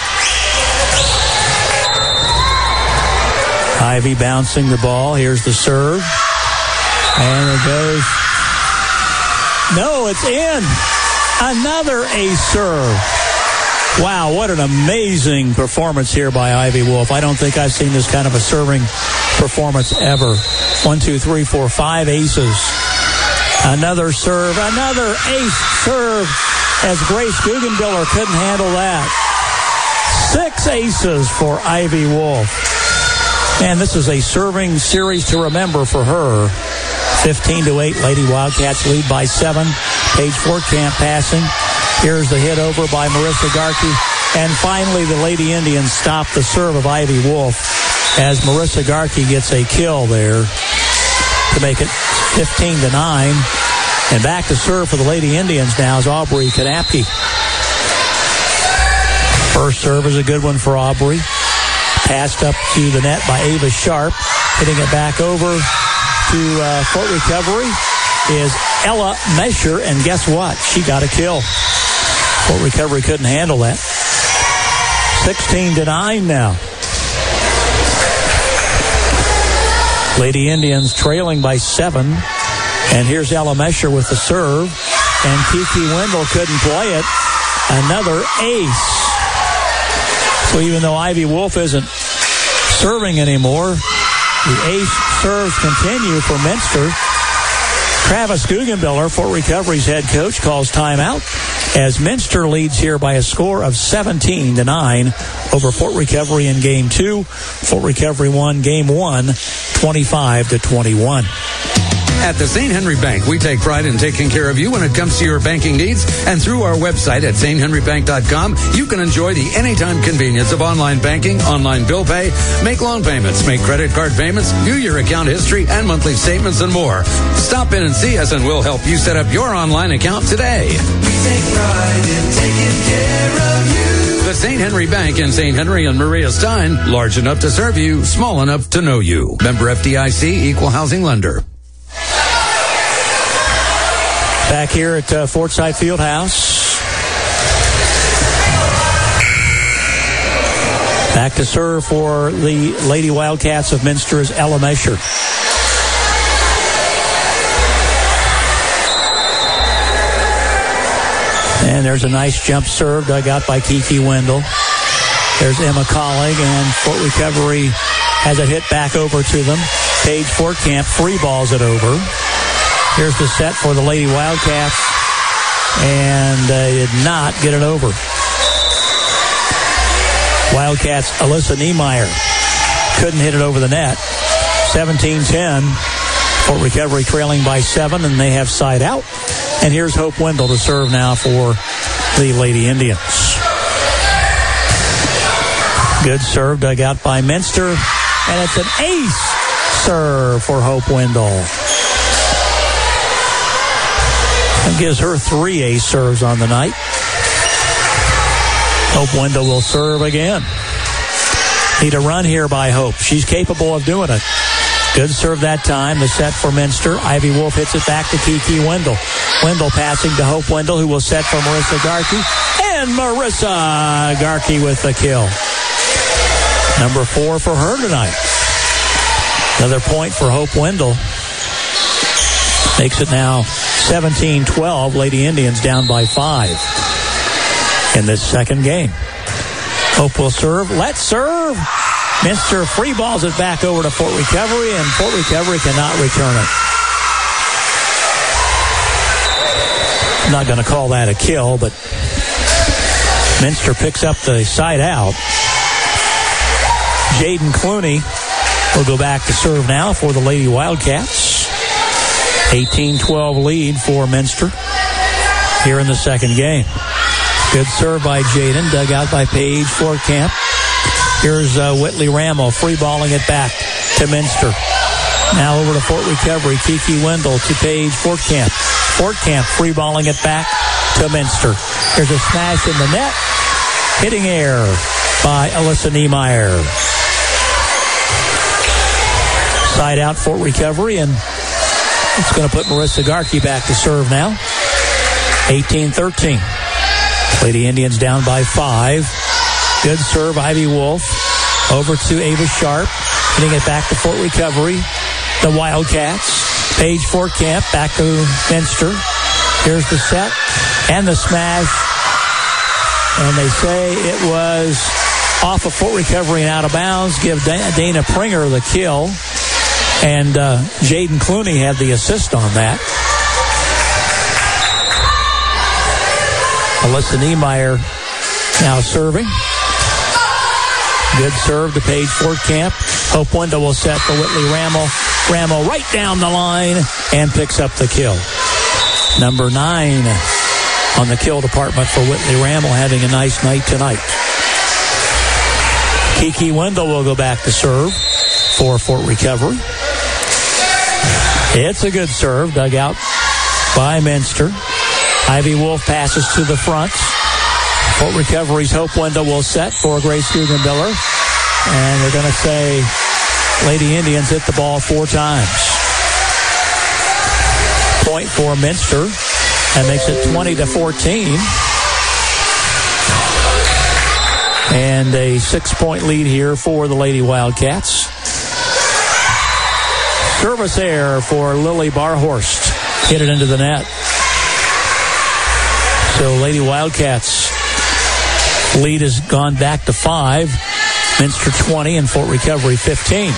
Ivy bouncing the ball. Here's the serve. And it goes. No, it's in. Another ace serve. Wow, what an amazing performance here by Ivy Wolf. I don't think I've seen this kind of a serving performance ever. One, two, three, four, five aces. Another serve, another ace serve as Grace Guggenbiller couldn't handle that. Six aces for Ivy Wolf. Man, this is a serving series to remember for her. fifteen to eight, Lady Wildcats lead by seven. Paige Fortcamp passing. Here's the hit over by Marissa Garkey. And finally, the Lady Indians stop the serve of Ivy Wolf as Marissa Garkey gets a kill there to make it fifteen to nine. And back to serve for the Lady Indians now is Aubrey Kanapke. First serve is a good one for Aubrey. Passed up to the net by Ava Sharp. Hitting it back over to uh, Fort Recovery is Ella Mesher. And guess what? She got a kill. Fort Recovery couldn't handle that. sixteen to nine now. Lady Indians trailing by seven. And here's Ella Mesher with the serve. And Kiki Wendell couldn't play it. Another ace. So even though Ivy Wolf isn't serving anymore, the ace serves continue for Minster. Travis Guggenbiller, Fort Recovery's head coach, calls timeout as Minster leads here by a score of seventeen to nine over Fort Recovery in game two. Fort Recovery won game one, twenty-five to twenty-one. At the Saint Henry Bank, we take pride in taking care of you when it comes to your banking needs. And through our website at saint henry bank dot com, you can enjoy the anytime convenience of online banking, online bill pay, make loan payments, make credit card payments, view your account history and monthly statements and more. Stop in and see us and we'll help you set up your online account today. We take pride in taking care of you. The Saint Henry Bank in Saint Henry and Maria Stein, large enough to serve you, small enough to know you. Member F D I C, Equal Housing Lender. Back here at uh, Forsyth Fieldhouse. Back to serve for the Lady Wildcats of Minster is Ella Mesher. And there's a nice jump serve dug out by Kiki Wendell. There's Emma Colling, and Fort Recovery has it hit back over to them. Paige Fortcamp free balls it over. Here's the set for the Lady Wildcats, and they did not get it over. Wildcats' Alyssa Niemeyer couldn't hit it over the net. seventeen ten, Fort Recovery trailing by seven, and they have side out. And here's Hope Wendell to serve now for the Lady Indians. Good serve dug out by Minster, and it's an ace serve for Hope Wendell. That gives her three ace serves on the night. Hope Wendell will serve again. Need a run here by Hope. She's capable of doing it. Good serve that time. The set for Minster. Ivy Wolf hits it back to Kiki Wendell. Wendell passing to Hope Wendell, who will set for Marissa Garkey. And Marissa Garkey with the kill. Number four for her tonight. Another point for Hope Wendell. Makes it now seventeen twelve. Lady Indians down by five in this second game. Hope will serve. Let's serve. Minster free balls it back over to Fort Recovery, and Fort Recovery cannot return it. I'm not going to call that a kill, but Minster picks up the side out. Jaden Clooney will go back to serve now for the Lady Wildcats. eighteen twelve lead for Minster here in the second game. Good serve by Jaden, dug out by Paige Fortcamp. Here's uh, Whitley Ramo free balling it back to Minster. Now over to Fort Recovery. Kiki Wendell to Paige Fortcamp. Fortcamp free balling it back to Minster. Here's a smash in the net. Hitting air by Alyssa Niemeyer. Side out Fort Recovery, and it's going to put Marissa Garkey back to serve now. eighteen thirteen. Lady Indians down by five. Good serve, Ivy Wolf. Over to Ava Sharp. Hitting it back to Fort Recovery. The Wildcats. Paige Fortcamp back to Minster. Here's the set and the smash. And they say it was off of Fort Recovery and out of bounds. Give Dana Pringer the kill. And uh, Jaden Clooney had the assist on that. Alyssa Niemeyer now serving. Good serve to Paige Fortcamp. Hope Wendell will set for Whitley Ramo. Ramo right down the line and picks up the kill. Number nine on the kill department for Whitley Ramo, having a nice night tonight. Kiki Wendell will go back to serve for Fort Recovery. It's a good serve, dug out by Minster. Ivy Wolf passes to the front. Fort Recovery's Hope Wendell will set for Grace Guggenbiller. And they're going to say Lady Indians hit the ball four times. Point for Minster. That makes it twenty to fourteen. And a six-point lead here for the Lady Wildcats. Service error for Lily Barhorst. Hit it into the net. So Lady Wildcats lead has gone back to five. Minster twenty and Fort Recovery fifteen.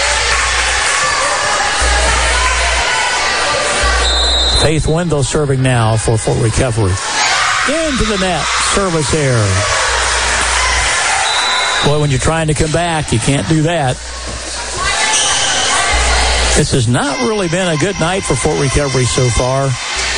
Faith Wendell serving now for Fort Recovery. Into the net. Service error. Boy, when you're trying to come back, you can't do that. This has not really been a good night for Fort Recovery so far.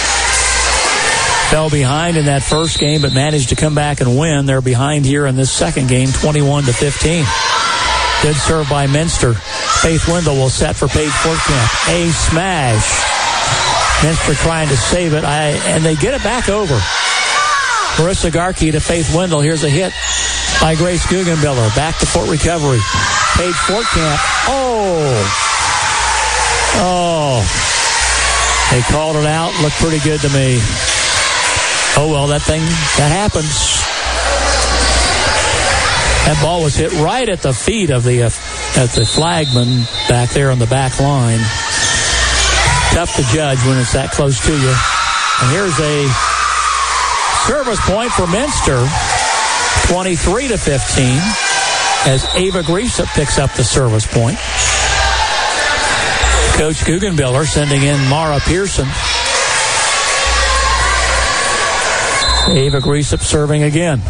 Fell behind in that first game, but managed to come back and win. They're behind here in this second game, twenty-one to fifteen. Good serve by Minster. Faith Wendell will set for Paige Fortcamp. A smash. Minster trying to save it, I, and they get it back over. Marissa Garkey to Faith Wendell. Here's a hit by Grace Guggenbiller. Back to Fort Recovery. Paige Fortcamp. Oh. Oh. They called it out. Looked pretty good to me. Oh, well, that thing, that happens. That ball was hit right at the feet of the, uh, at the flagman back there on the back line. Tough to judge when it's that close to you. And here's a service point for Minster, twenty-three to fifteen, as Ava Griesop picks up the service point. Coach Guggenbiller sending in Mara Pearson. Ava Griesop serving again.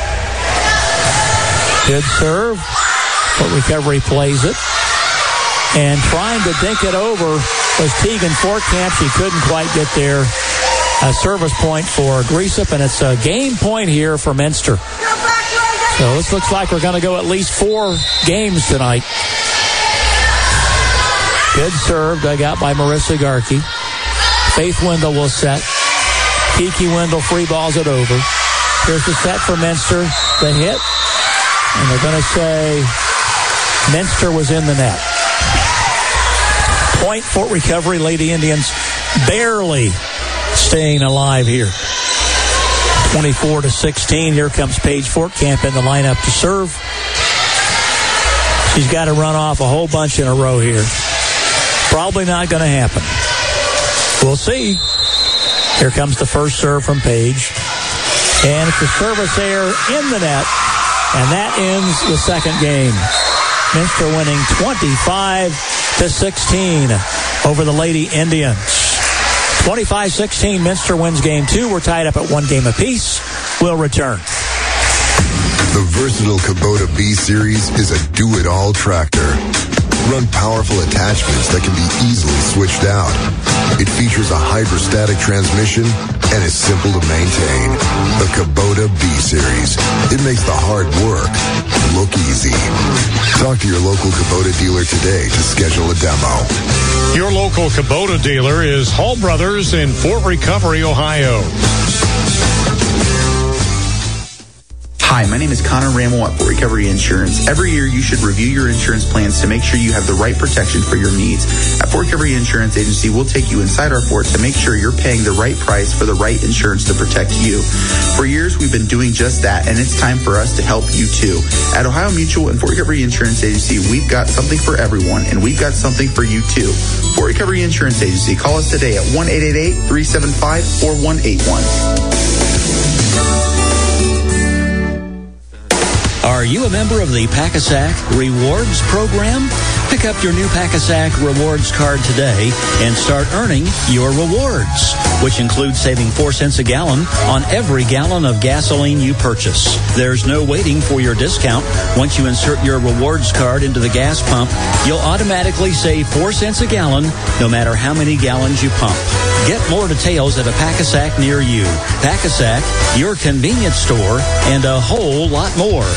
Good serve. Fort Recovery plays it. And trying to dink it over was Tegan Fortcamp. She couldn't quite get there. A service point for Griesop, and it's a game point here for Minster. So this looks like we're going to go at least four games tonight. Good serve, dug out by Marissa Garkey. Faith Wendell will set. Kiki Wendell free balls it over. Here's the set for Minster. The hit. And they're going to say Minster was in the net. Point Fort Recovery. Lady Indians barely staying alive here. twenty-four to sixteen. Here comes Paige Fortcamp in the lineup to serve. She's got to run off a whole bunch in a row here. Probably not going to happen. We'll see. Here comes the first serve from Page. And it's a service error in the net. And that ends the second game. Minster winning twenty-five to sixteen over the Lady Indians. twenty-five sixteen, Minster wins game two. We're tied up at one game apiece. We'll return. The versatile Kubota B-Series is a do-it-all tractor. Run powerful attachments that can be easily switched out. It features a hydrostatic transmission and is simple to maintain. The Kubota B-Series. It makes the hard work look easy. Talk to your local Kubota dealer today to schedule a demo. Your local Kubota dealer is Hall Brothers in Fort Recovery, Ohio. Hi, my name is Connor Ramel at Fort Recovery Insurance. Every year you should review your insurance plans to make sure you have the right protection for your needs. At Fort Recovery Insurance Agency, we'll take you inside our fort to make sure you're paying the right price for the right insurance to protect you. For years, we've been doing just that, and it's time for us to help you too. At Ohio Mutual and Fort Recovery Insurance Agency, we've got something for everyone, and we've got something for you too. Fort Recovery Insurance Agency, call us today at one eight eight eight, three seven five, four one eight one. Are you a member of the Pack-A-Sack Rewards program? Pick up your new Pack-A-Sack Rewards card today and start earning your rewards, which includes saving four cents a gallon on every gallon of gasoline you purchase. There's no waiting for your discount. Once you insert your rewards card into the gas pump, you'll automatically save four cents a gallon no matter how many gallons you pump. Get more details at a Pack-A-Sack near you. Pack-A-Sack, your convenience store, and a whole lot more.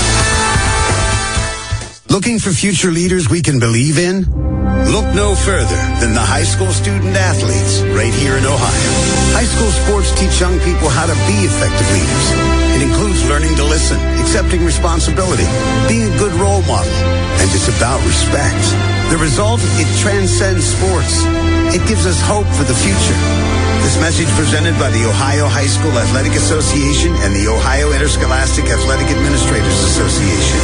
Looking for future leaders we can believe in? Look no further than the high school student athletes right here in Ohio. High school sports teach young people how to be effective leaders. It includes learning to listen, accepting responsibility, being a good role model, and it's about respect. The result, it transcends sports. It gives us hope for the future. This message presented by the Ohio High School Athletic Association and the Ohio Interscholastic Athletic Administrators Association.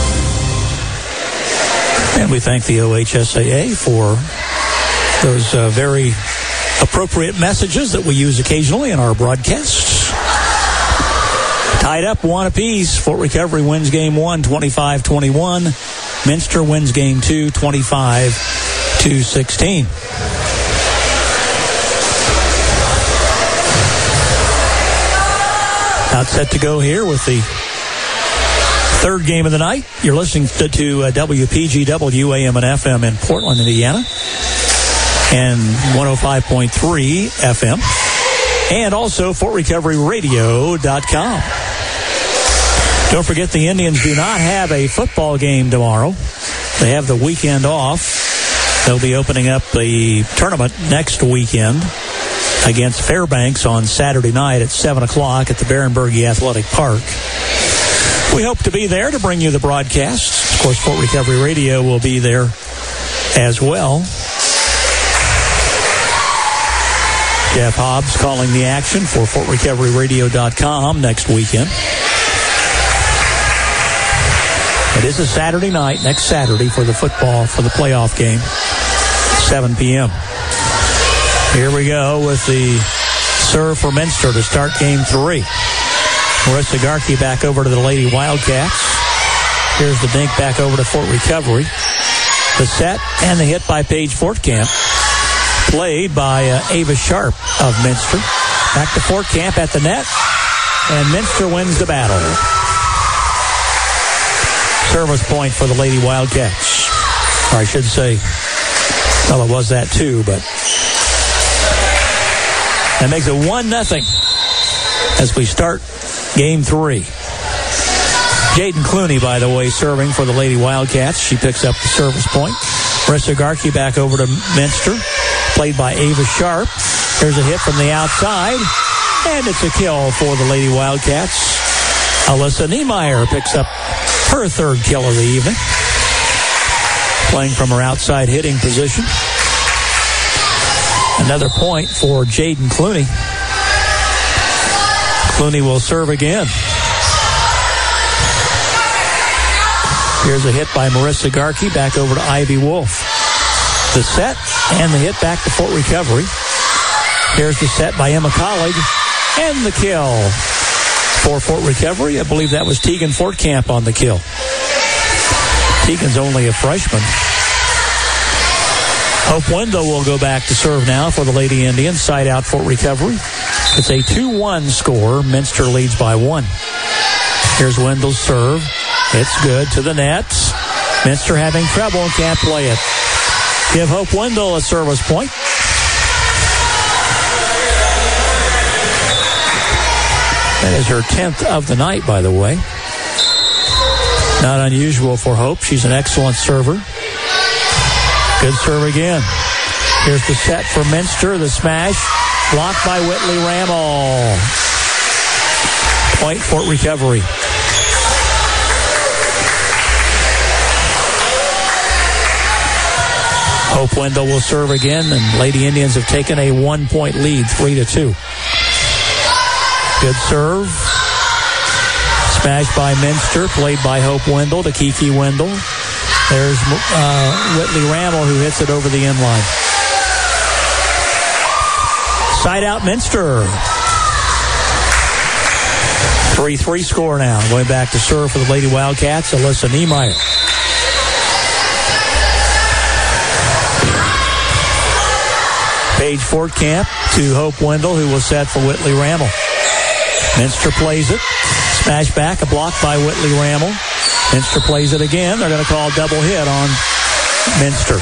And we thank the O H S A A for those uh, very appropriate messages that we use occasionally in our broadcasts. Tied up one apiece. Fort Recovery wins game one, twenty-five twenty-one. Minster wins game two, twenty-five to sixteen. Out set to go here with the third game of the night. You're listening to, to uh, W P G W A M and F M in Portland, Indiana, and one oh five point three F M, and also Fort Recovery Radio dot com. Don't forget the Indians do not have a football game tomorrow. They have the weekend off. They'll be opening up the tournament next weekend against Fairbanks on Saturday night at seven o'clock at the Barenberge Athletic Park. We hope to be there to bring you the broadcasts. Of course, Fort Recovery Radio will be there as well. Jeff Hobbs calling the action for Fort Recovery Radio dot com next weekend. It is a Saturday night, next Saturday, for the football, for the playoff game, seven p.m. Here we go with the serve for Minster to start game three. Marissa Garkey back over to the Lady Wildcats. Here's the dink back over to Fort Recovery. The set and the hit by Paige Fortcamp. Played by uh, Ava Sharp of Minster. Back to Fortcamp at the net. And Minster wins the battle. Service point for the Lady Wildcats. Or I should say, well, it was that too, but that makes it one nothing as we start game three. Jaden Clooney, by the way, serving for the Lady Wildcats. She picks up the service point. Marissa Garkey back over to Minster. Played by Ava Sharp. There's a hit from the outside. And it's a kill for the Lady Wildcats. Alyssa Niemeyer picks up her third kill of the evening. Playing from her outside hitting position. Another point for Jaden Clooney. Clooney will serve again. Here's a hit by Marissa Garkey back over to Ivy Wolf. The set and the hit back to Fort Recovery. Here's the set by Emma Collig, and the kill for Fort Recovery. I believe that was Tegan Fortcamp on the kill. Tegan's only a freshman. Hope Wendell will go back to serve now for the Lady Indians. Side out Fort Recovery. It's a two one score. Minster leads by one. Here's Wendell's serve. It's good to the net. Minster having trouble and can't play it. Give Hope Wendell a service point. That is her tenth of the night, by the way. Not unusual for Hope. She's an excellent server. Good serve again. Here's the set for Minster. The smash. Blocked by Whitley Rammel. Point Fort Recovery. Hope Wendell will serve again, and Lady Indians have taken a one-point lead, three to two. Good serve. Smash by Minster, played by Hope Wendell to Kiki Wendell. There's uh, Whitley Rammel, who hits it over the inline. Side out Minster. three three score now. Going back to serve for the Lady Wildcats, Alyssa Niemeyer. Paige Fortcamp to Hope Wendell, who will set for Whitley Rammel. Minster plays it. Smash back, a block by Whitley Rammel. Minster plays it again. They're going to call a double hit on Minster.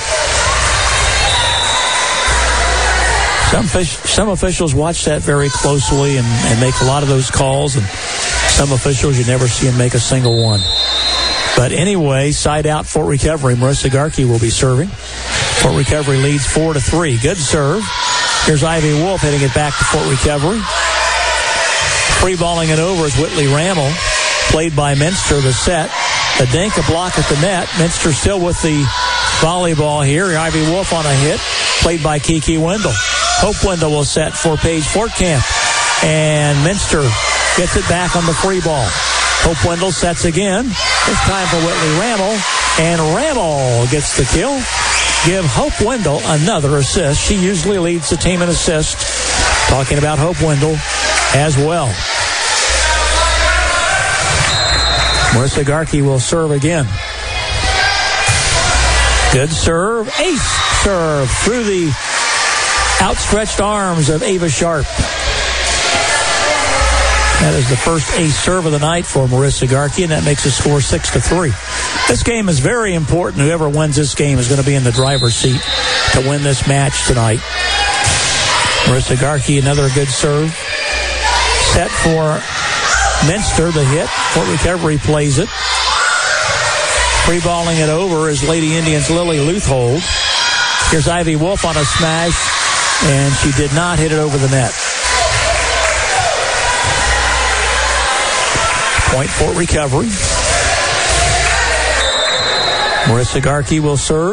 Some fish, some officials watch that very closely and, and make a lot of those calls, and some officials you never see them make a single one. But anyway, side out Fort Recovery. Marissa Garkey will be serving. Fort Recovery leads four to three. Good serve. Here's Ivy Wolf hitting it back to Fort Recovery. Free-balling it over is Whitley Rammel, played by Minster. The set. A dink, a block at the net. Minster still with the volleyball here. Ivy Wolf on a hit, played by Kiki Wendell. Hope Wendell will set for Paige Fortcamp. And Minster gets it back on the free ball. Hope Wendell sets again. This time for Whitley Rammel. And Rammel gets the kill. Give Hope Wendell another assist. She usually leads the team in assists. Talking about Hope Wendell as well. Marissa Garkey will serve again. Good serve. Ace serve through the outstretched arms of Ava Sharp. That is the first ace serve of the night for Marissa Garkey, and that makes the score six to three. This game is very important. Whoever wins this game is going to be in the driver's seat to win this match tonight. Marissa Garkey, another good serve. Set for Minster, the hit. Fort Recovery plays it. Free-balling it over is Lady Indians' Lily Luthold. Here's Ivy Wolf on a smash, and she did not hit it over the net. Point Fort Recovery. Marissa Garkey will serve.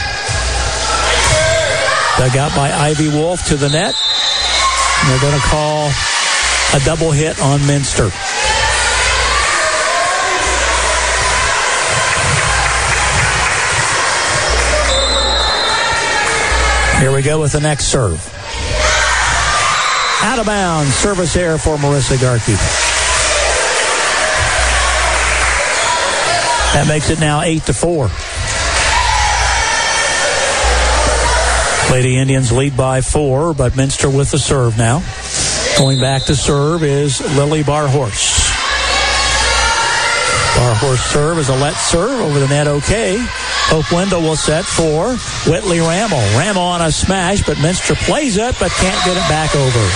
Dug out by Ivy Wolf to the net. And they're going to call a double hit on Minster. Here we go with the next serve. Out of bounds, service error for Marissa Garkey. That makes it now eight to four. Lady Indians lead by four, but Minster with the serve now. Going back to serve is Lily Barhorse. Barhorse serve is a let serve over the net, okay. Hope Wendell will set for Whitley Rammel. Rammel on a smash, but Minster plays it, but can't get it back over.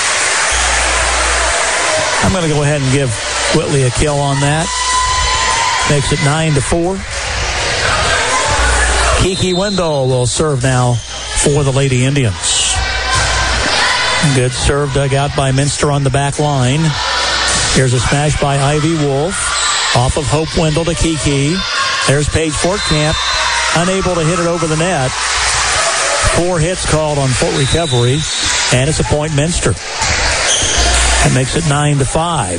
I'm going to go ahead and give Whitley a kill on that. Makes it nine to four. Kiki Wendell will serve now for the Lady Indians. Good serve dug out by Minster on the back line. Here's a smash by Ivy Wolf. Off of Hope Wendell to Kiki. There's Paige Fortcamp. Unable to hit it over the net. Four hits called on Fort Recovery. And it's a point Minster. That makes it nine to five.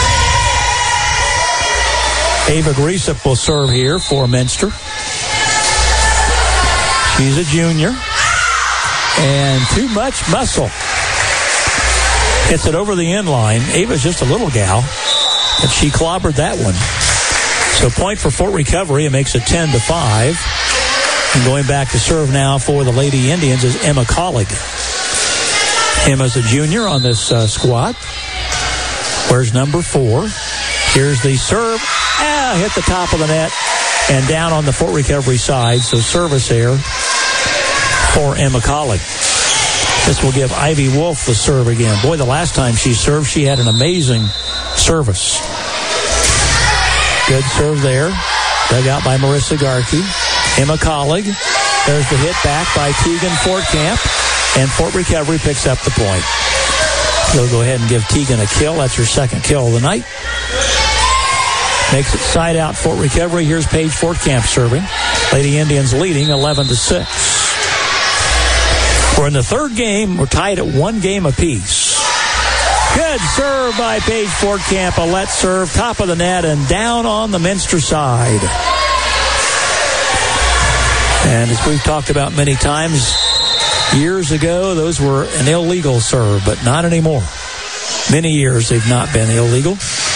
Ava Griesop will serve here for Minster. She's a junior. And too much muscle Hits it over the end line. Ava's just a little gal, but she clobbered that one. So point for Fort Recovery. It makes it ten to five. And going back to serve now for the Lady Indians is Emma Collig. Emma's a junior on this uh, squad. Where's number four? Here's the serve. Ah, hit the top of the net and down on the Fort Recovery side. So service error for Emma Collig. This will give Ivy Wolf the serve again. Boy, the last time she served, she had an amazing service. Good serve there. Dug out by Marissa Garkey. Emma Collig. There's the hit back by Tegan Fortcamp. And Fort Recovery picks up the point. They'll go ahead and give Tegan a kill. That's her second kill of the night. Makes it side out Fort Recovery. Here's Paige Fortcamp serving. Lady Indians leading eleven to six. We're in the third game. We're tied at one game apiece. Good serve by Paige Fortcamp. A let serve, top of the net, and down on the Minster side. And as we've talked about many times, years ago, those were an illegal serve, but not anymore. Many years they've not been illegal.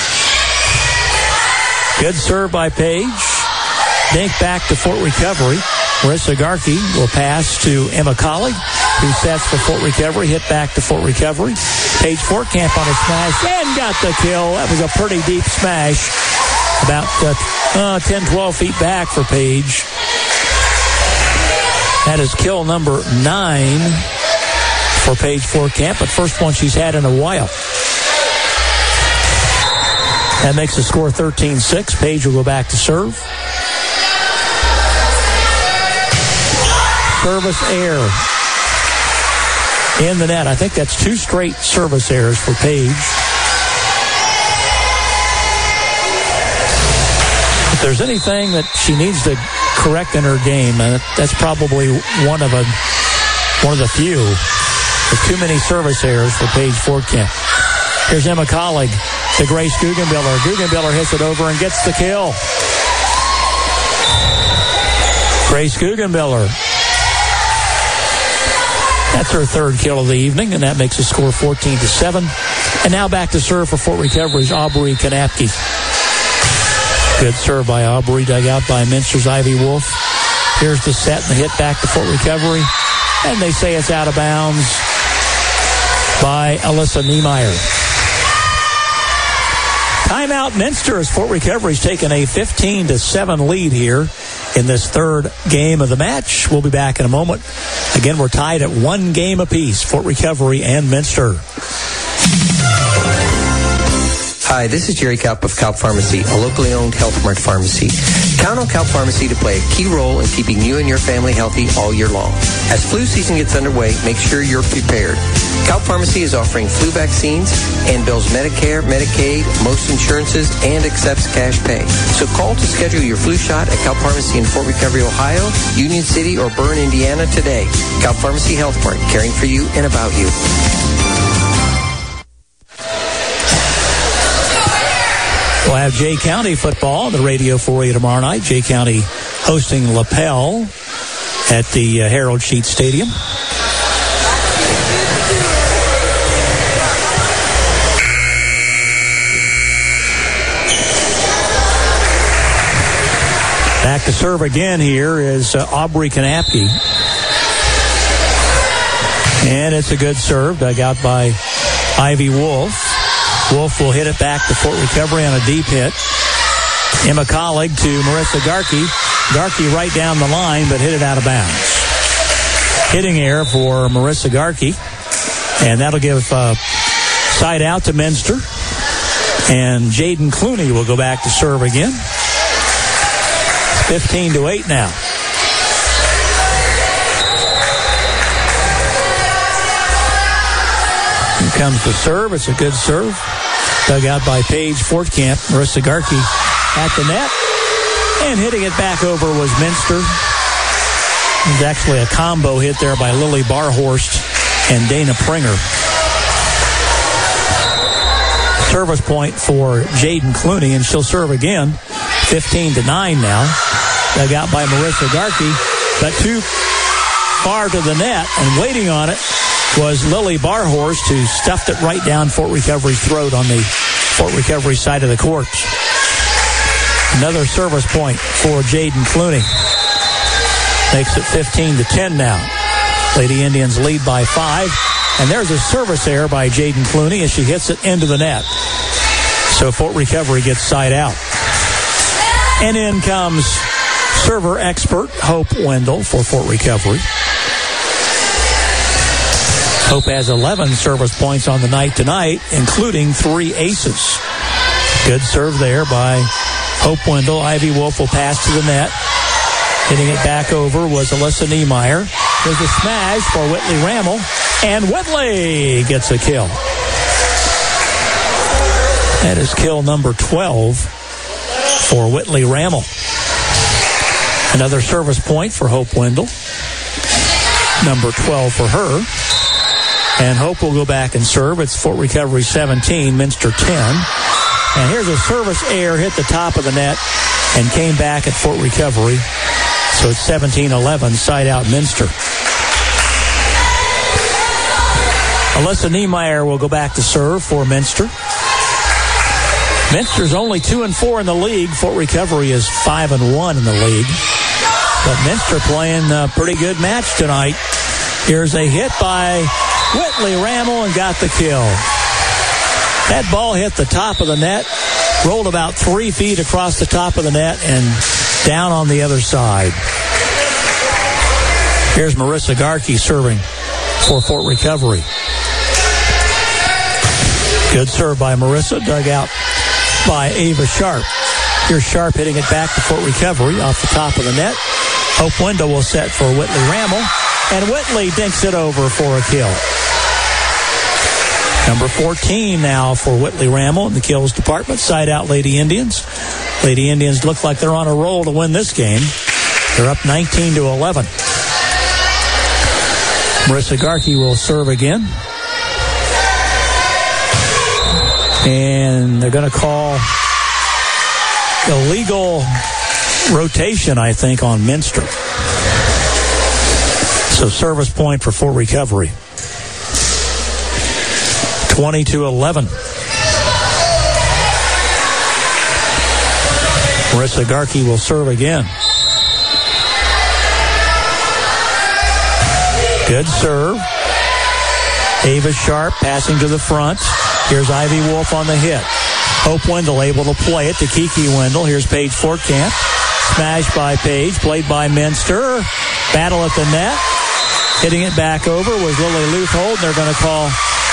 Good serve by Paige. Dink back to Fort Recovery. Marissa Garkey will pass to Emma Collig, who sets for Fort Recovery. Hit back to Fort Recovery. Paige Fortcamp on a smash and got the kill. That was a pretty deep smash. About uh, uh, ten, twelve feet back for Paige. That is kill number nine for Paige Fortcamp, but first one she's had in a while. That makes the score thirteen six. Paige will go back to serve. Service error in the net. I think that's two straight service errors for Paige. If there's anything that she needs to correct in her game, and that's probably one of a one of the few. There's too many service errors for Paige Fortcamp. Here's Emma Collig to Grace Guggenbiller. Guggenbiller hits it over and gets the kill. Grace Guggenbiller. That's her third kill of the evening, and that makes the score fourteen to seven. And now back to serve for Fort Recovery's Aubrey Kanapke. Good serve by Aubrey, dug out by Minster's Ivy Wolf. Here's the set and the hit back to Fort Recovery. And they say it's out of bounds by Alyssa Niemeyer. Timeout Minster as Fort Recovery's taken a fifteen to seven lead here in this third game of the match. We'll be back in a moment. Again, we're tied at one game apiece, Fort Recovery and Minster. Hi, this is Jerry Kaup of Kaup Pharmacy, a locally owned Health Mart pharmacy. Count on Kaup Pharmacy to play a key role in keeping you and your family healthy all year long. As flu season gets underway, make sure you're prepared. Kaup Pharmacy is offering flu vaccines and bills Medicare, Medicaid, most insurances, and accepts cash pay. So call to schedule your flu shot at Kaup Pharmacy in Fort Recovery, Ohio, Union City, or Bern, Indiana today. Kaup Pharmacy Health Mart, caring for you and about you. We'll have Jay County football on the radio for you tomorrow night. Jay County hosting LaPel at the uh, Harold Sheets Stadium. Back to serve again here is uh, Aubrey Kanapke. And it's a good serve, dug out by Ivy Wolf. Wolf will hit it back to Fort Recovery on a deep hit. Emma Collig to Marissa Garkey. Garkey right down the line, but hit it out of bounds. Hitting error for Marissa Garkey. And that'll give uh, side out to Minster. And Jaden Clooney will go back to serve again. fifteen to eight now. Here comes the serve. It's a good serve. Dug out by Paige Fortcamp. Marissa Garkey at the net. And hitting it back over was Minster. It was actually a combo hit there by Lily Barhorst and Dana Pringer. Service point for Jaden Clooney, and she'll serve again. fifteen to nine now. Dug out by Marissa Garkey, but too far to the net, and waiting on it was Lily Barhorst, who stuffed it right down Fort Recovery's throat on the Fort Recovery side of the court. Another service point for Jaden Clooney. Makes it fifteen to ten now. Lady Indians lead by five. And there's a service error by Jaden Clooney as she hits it into the net. So Fort Recovery gets side out. And in comes server expert Hope Wendell for Fort Recovery. Hope has eleven service points on the night tonight, including three aces. Good serve there by Hope Wendell. Ivy Wolf will pass to the net. Hitting it back over was Alyssa Niemeyer. There's a smash for Whitley Rammel. And Whitley gets a kill. That is kill number twelve for Whitley Rammel. Another service point for Hope Wendell. Number twelve for her. And Hope will go back and serve. It's Fort Recovery seventeen, Minster ten. And here's a service error, hit the top of the net and came back at Fort Recovery. So it's seventeen eleven, side out Minster. Alyssa Niemeyer will go back to serve for Minster. Minster's only two and four in the league. Fort Recovery is five and one in the league. But Minster playing a pretty good match tonight. Here's a hit by Whitley Rammel and got the kill. That ball hit the top of the net, rolled about three feet across the top of the net and down on the other side. Here's Marissa Garkey serving for Fort Recovery. Good serve by Marissa, dug out by Ava Sharp. Here's Sharp hitting it back to Fort Recovery off the top of the net. Hope Wendell will set for Whitley Rammel, and Whitley dinks it over for a kill. Number fourteen now for Whitley Rammel in the kills department. Side out Lady Indians. Lady Indians look like they're on a roll to win this game. They're up nineteen to eleven. Marissa Garkey will serve again. And they're going to call illegal rotation, I think, on Minster. So service point for Fort Recovery. twenty to eleven. Marissa Garkey will serve again. Good serve. Ava Sharp passing to the front. Here's Ivy Wolf on the hit. Hope Wendell able to play it to Kiki Wendell. Here's Paige Fortcamp. Smashed by Paige. Played by Minster. Battle at the net. Hitting it back over was Lily Leuthold. They're going to call,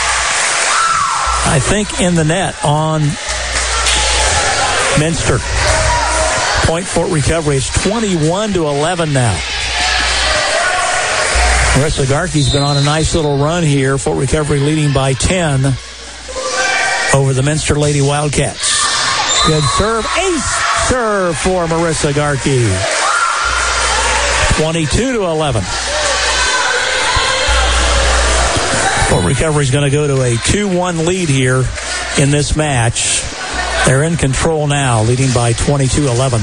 I think, in the net on Minster. Point Fort Recovery. It's twenty-one to eleven now. Marissa Garkey's been on a nice little run here. Fort Recovery leading by ten over the Minster Lady Wildcats. Good serve. Ace serve for Marissa Garkey. twenty-two to eleven. Fort Recovery's going to go to a two one lead here in this match. They're in control now, leading by twenty-two eleven.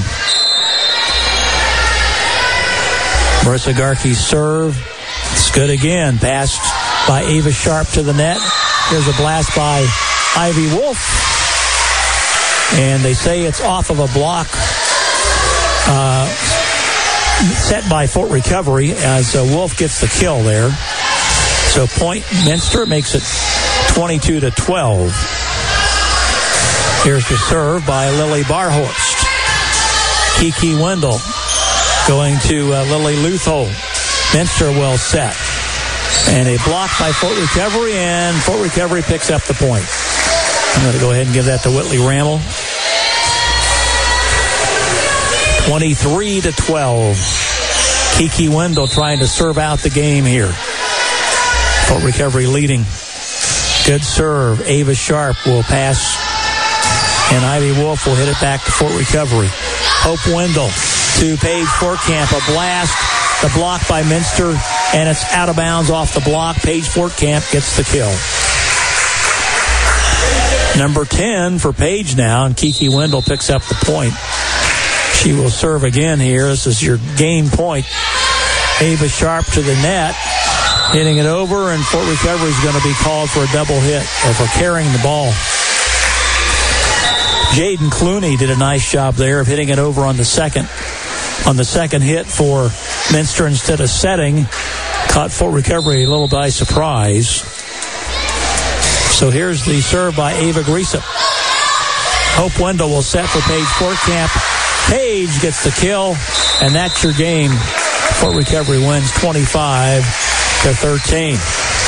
Marissa Garkey's serve. It's good again. Passed by Ava Sharp to the net. Here's a blast by Ivy Wolf. And they say it's off of a block uh, set by Fort Recovery as uh, Wolf gets the kill there. So point Minster makes it twenty-two to twelve. Here's the serve by Lily Barhorst. Kiki Wendell going to uh, Lily Leuthold. Minster well set. And a block by Fort Recovery, and Fort Recovery picks up the point. I'm going to go ahead and give that to Whitley Rammel. twenty-three to twelve. Kiki Wendell trying to serve out the game here. Fort Recovery leading. Good serve. Ava Sharp will pass, and Ivy Wolf will hit it back to Fort Recovery. Hope Wendell to Paige Fortcamp. A blast. The block by Minster, and it's out of bounds off the block. Paige Fortcamp gets the kill. Number ten for Paige now, and Kiki Wendell picks up the point. She will serve again here. This is your game point. Ava Sharp to the net. Hitting it over, and Fort Recovery is going to be called for a double hit, or for carrying the ball. Jaden Clooney did a nice job there of hitting it over on the second. On the second hit for Minster, instead of setting, caught Fort Recovery a little by surprise. So here's the serve by Ava Griesop. Hope Wendell will set for Paige Fortcamp. Paige gets the kill, and that's your game. Fort Recovery wins twenty-five to thirteen.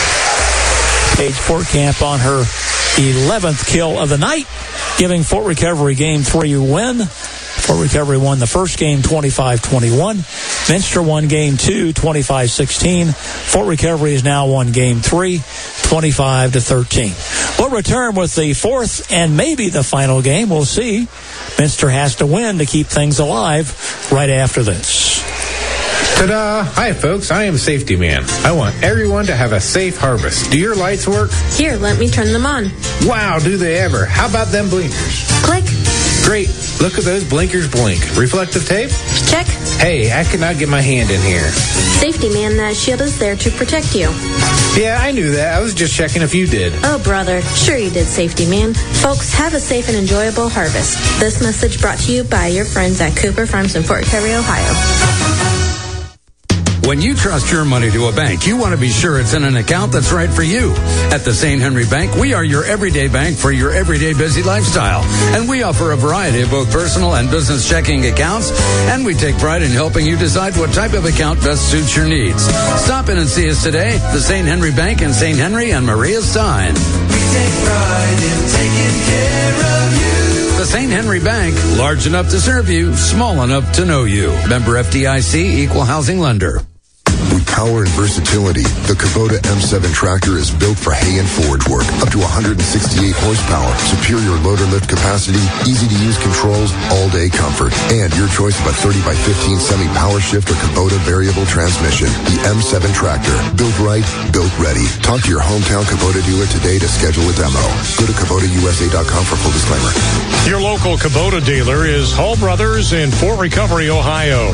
Paige Fortcamp on her eleventh kill of the night, giving Fort Recovery game three win. Fort Recovery won the first game twenty-five twenty-one. Minster won game two twenty-five sixteen. Fort Recovery has now won game three twenty-five to thirteen. We'll return with the fourth and maybe the final game. We'll see. Minster has to win to keep things alive right after this. Ta-da! Hi, folks. I am Safety Man. I want everyone to have a safe harvest. Do your lights work? Here, let me turn them on. Wow, do they ever? How about them blinkers? Click. Great. Look at those blinkers blink. Reflective tape? Check. Hey, I cannot get my hand in here. Safety Man, that shield is there to protect you. Yeah, I knew that. I was just checking if you did. Oh, brother. Sure you did, Safety Man. Folks, have a safe and enjoyable harvest. This message brought to you by your friends at Cooper Farms in Fort Recovery, Ohio. When you trust your money to a bank, you want to be sure it's in an account that's right for you. At the Saint Henry Bank, we are your everyday bank for your everyday busy lifestyle. And we offer a variety of both personal and business checking accounts. And we take pride in helping you decide what type of account best suits your needs. Stop in and see us today. The Saint Henry Bank in Saint Henry and Maria Stein. We take pride in taking care of you. The Saint Henry Bank, large enough to serve you, small enough to know you. Member F D I C, Equal Housing Lender. With power and versatility, the Kubota M seven tractor is built for hay and forage work, up to one hundred sixty-eight horsepower, superior loader lift capacity, easy-to-use controls, all-day comfort, and your choice of a thirty by fifteen semi-power shift or Kubota variable transmission. The M seven tractor, built right, built ready. Talk to your hometown Kubota dealer today to schedule a demo. Go to Kubota U S A dot com for full disclaimer. Your local Kubota dealer is Hall Brothers in Fort Recovery, Ohio.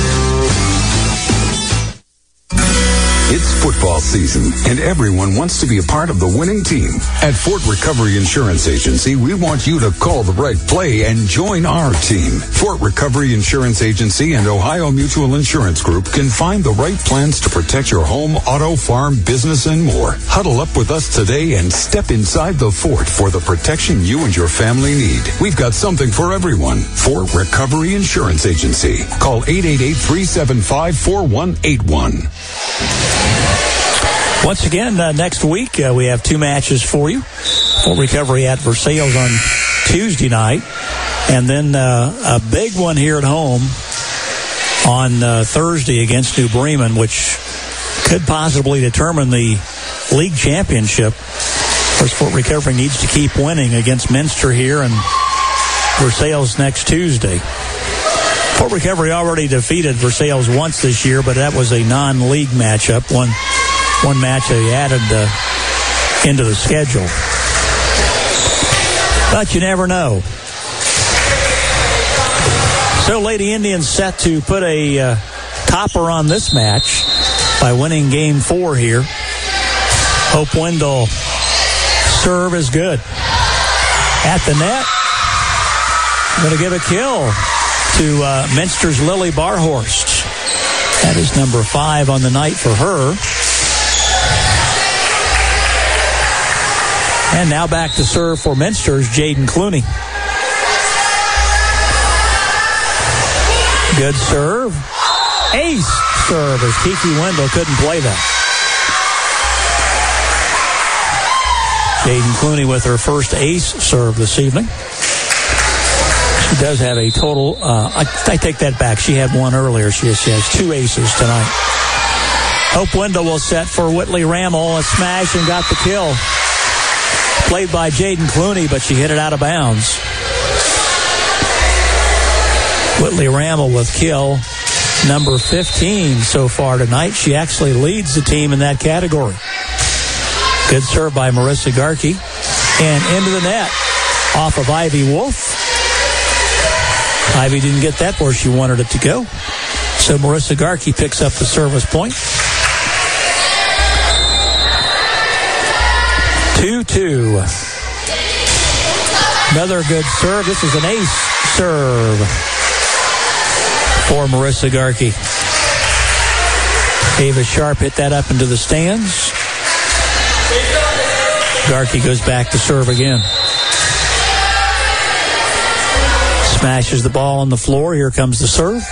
It's football season, and everyone wants to be a part of the winning team. At Fort Recovery Insurance Agency, we want you to call the right play and join our team. Fort Recovery Insurance Agency and Ohio Mutual Insurance Group can find the right plans to protect your home, auto, farm, business, and more. Huddle up with us today and step inside the fort for the protection you and your family need. We've got something for everyone. Fort Recovery Insurance Agency. Call eight eight eight, three seven five, four one eight one. Once again, uh, next week, uh, we have two matches for you. Fort Recovery at Versailles on Tuesday night. And then uh, a big one here at home on uh, Thursday against New Bremen, which could possibly determine the league championship. Of course, Fort Recovery needs to keep winning against Minster here and Versailles next Tuesday. Fort Recovery already defeated Versailles once this year, but that was a non-league matchup. One one match they added uh, into the schedule. But you never know. So Lady Indians set to put a uh, topper on this match by winning game four here. Hope Wendell serve is good. At the net, going to give a kill to uh, Minster's Lily Barhorst. That is number five on the night for her. And now back to serve for Minster's Jaden Clooney. Good serve. Ace serve as Kiki Wendell couldn't play that. Jaden Clooney with her first ace serve this evening. She does have a total, uh, I, I take that back. She had one earlier. She has, she has two aces tonight. Hope Wendell will set for Whitley Rammel. A smash and got the kill. Played by Jaden Clooney, but she hit it out of bounds. Whitley Rammel with kill number fifteen so far tonight. She actually leads the team in that category. Good serve by Marissa Garkey. And into the net off of Ivy Wolf. Ivy didn't get that where she wanted it to go. So Marissa Garkey picks up the service point. two two. Another good serve. This is an ace serve for Marissa Garkey. Ava Sharp hit that up into the stands. Garkey goes back to serve again. Smashes the ball on the floor. Here comes the serve.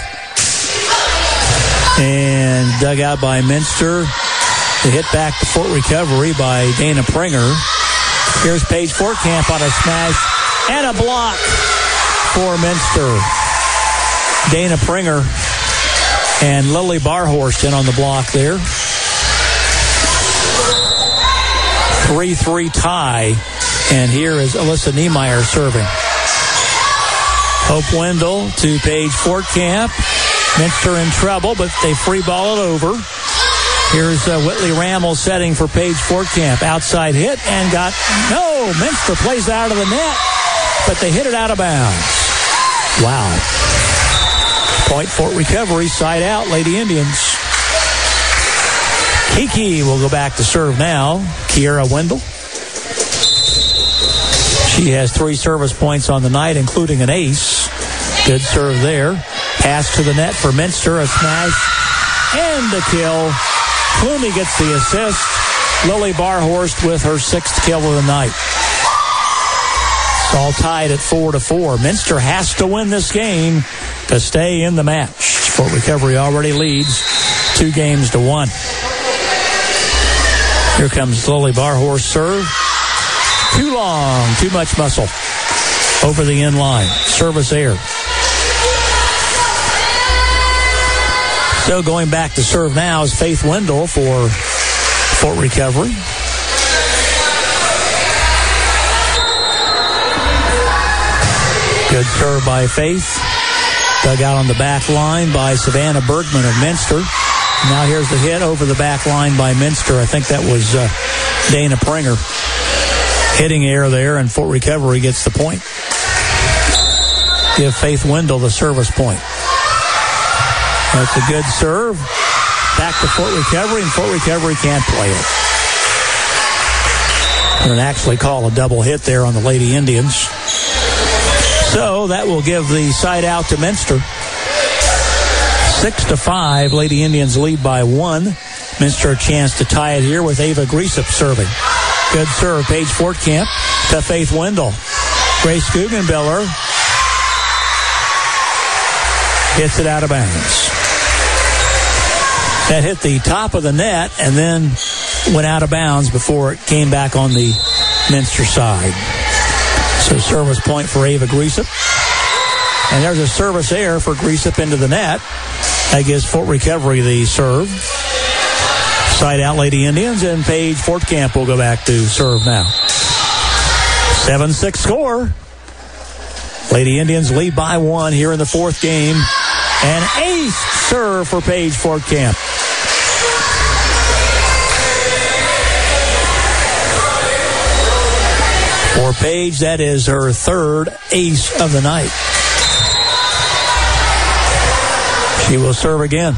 And dug out by Minster. The hit back to Fort Recovery by Dana Pringer. Here's Paige Fortcamp on a smash and a block for Minster. Dana Pringer and Lily Barhorst in on the block there. three three tie. And here is Alyssa Niemeyer serving. Hope Wendell to Paige Fortcamp. Minster in trouble, but they free ball it over. Here's uh, Whitley Rammel setting for Paige Fortcamp. Outside hit and got... No! Minster plays out of the net, but they hit it out of bounds. Wow. Point Fort Recovery, side out, Lady Indians. Kiki will go back to serve now. Kiera Wendell. She has three service points on the night, including an ace. Good serve there. Pass to the net for Minster. A smash and a kill. Clooney gets the assist. Lily Barhorst with her sixth kill of the night. It's all tied at four to four. Minster has to win this game to stay in the match. Fort Recovery already leads two games to one. Here comes Lily Barhorst serve. Too long, too much muscle. Over the end line. Service air. So going back to serve now is Faith Wendell for Fort Recovery. Good serve by Faith. Dug out on the back line by Savannah Bergman of Minster. Now here's the hit over the back line by Minster. I think that was uh, Dana Pringer. Hitting air there, and Fort Recovery gets the point. Give Faith Wendell the service point. That's a good serve. Back to Fort Recovery, and Fort Recovery can't play it. And actually call a double hit there on the Lady Indians. So that will give the side out to Minster. Six to five, Lady Indians lead by one. Minster a chance to tie it here with Ava Griesop serving. Good serve, Paige Fortcamp to Faith Wendell. Grace Guggenbiller hits it out of bounds. That hit the top of the net and then went out of bounds before it came back on the Minster side. So service point for Ava Griesop. And there's a service error for Griesop into the net. That gives Fort Recovery the serve. Side out Lady Indians, and Paige Fortcamp will go back to serve now. seven six score. Lady Indians lead by one here in the fourth game. An ace serve for Paige Fortcamp. For Paige, that is her third ace of the night. She will serve again.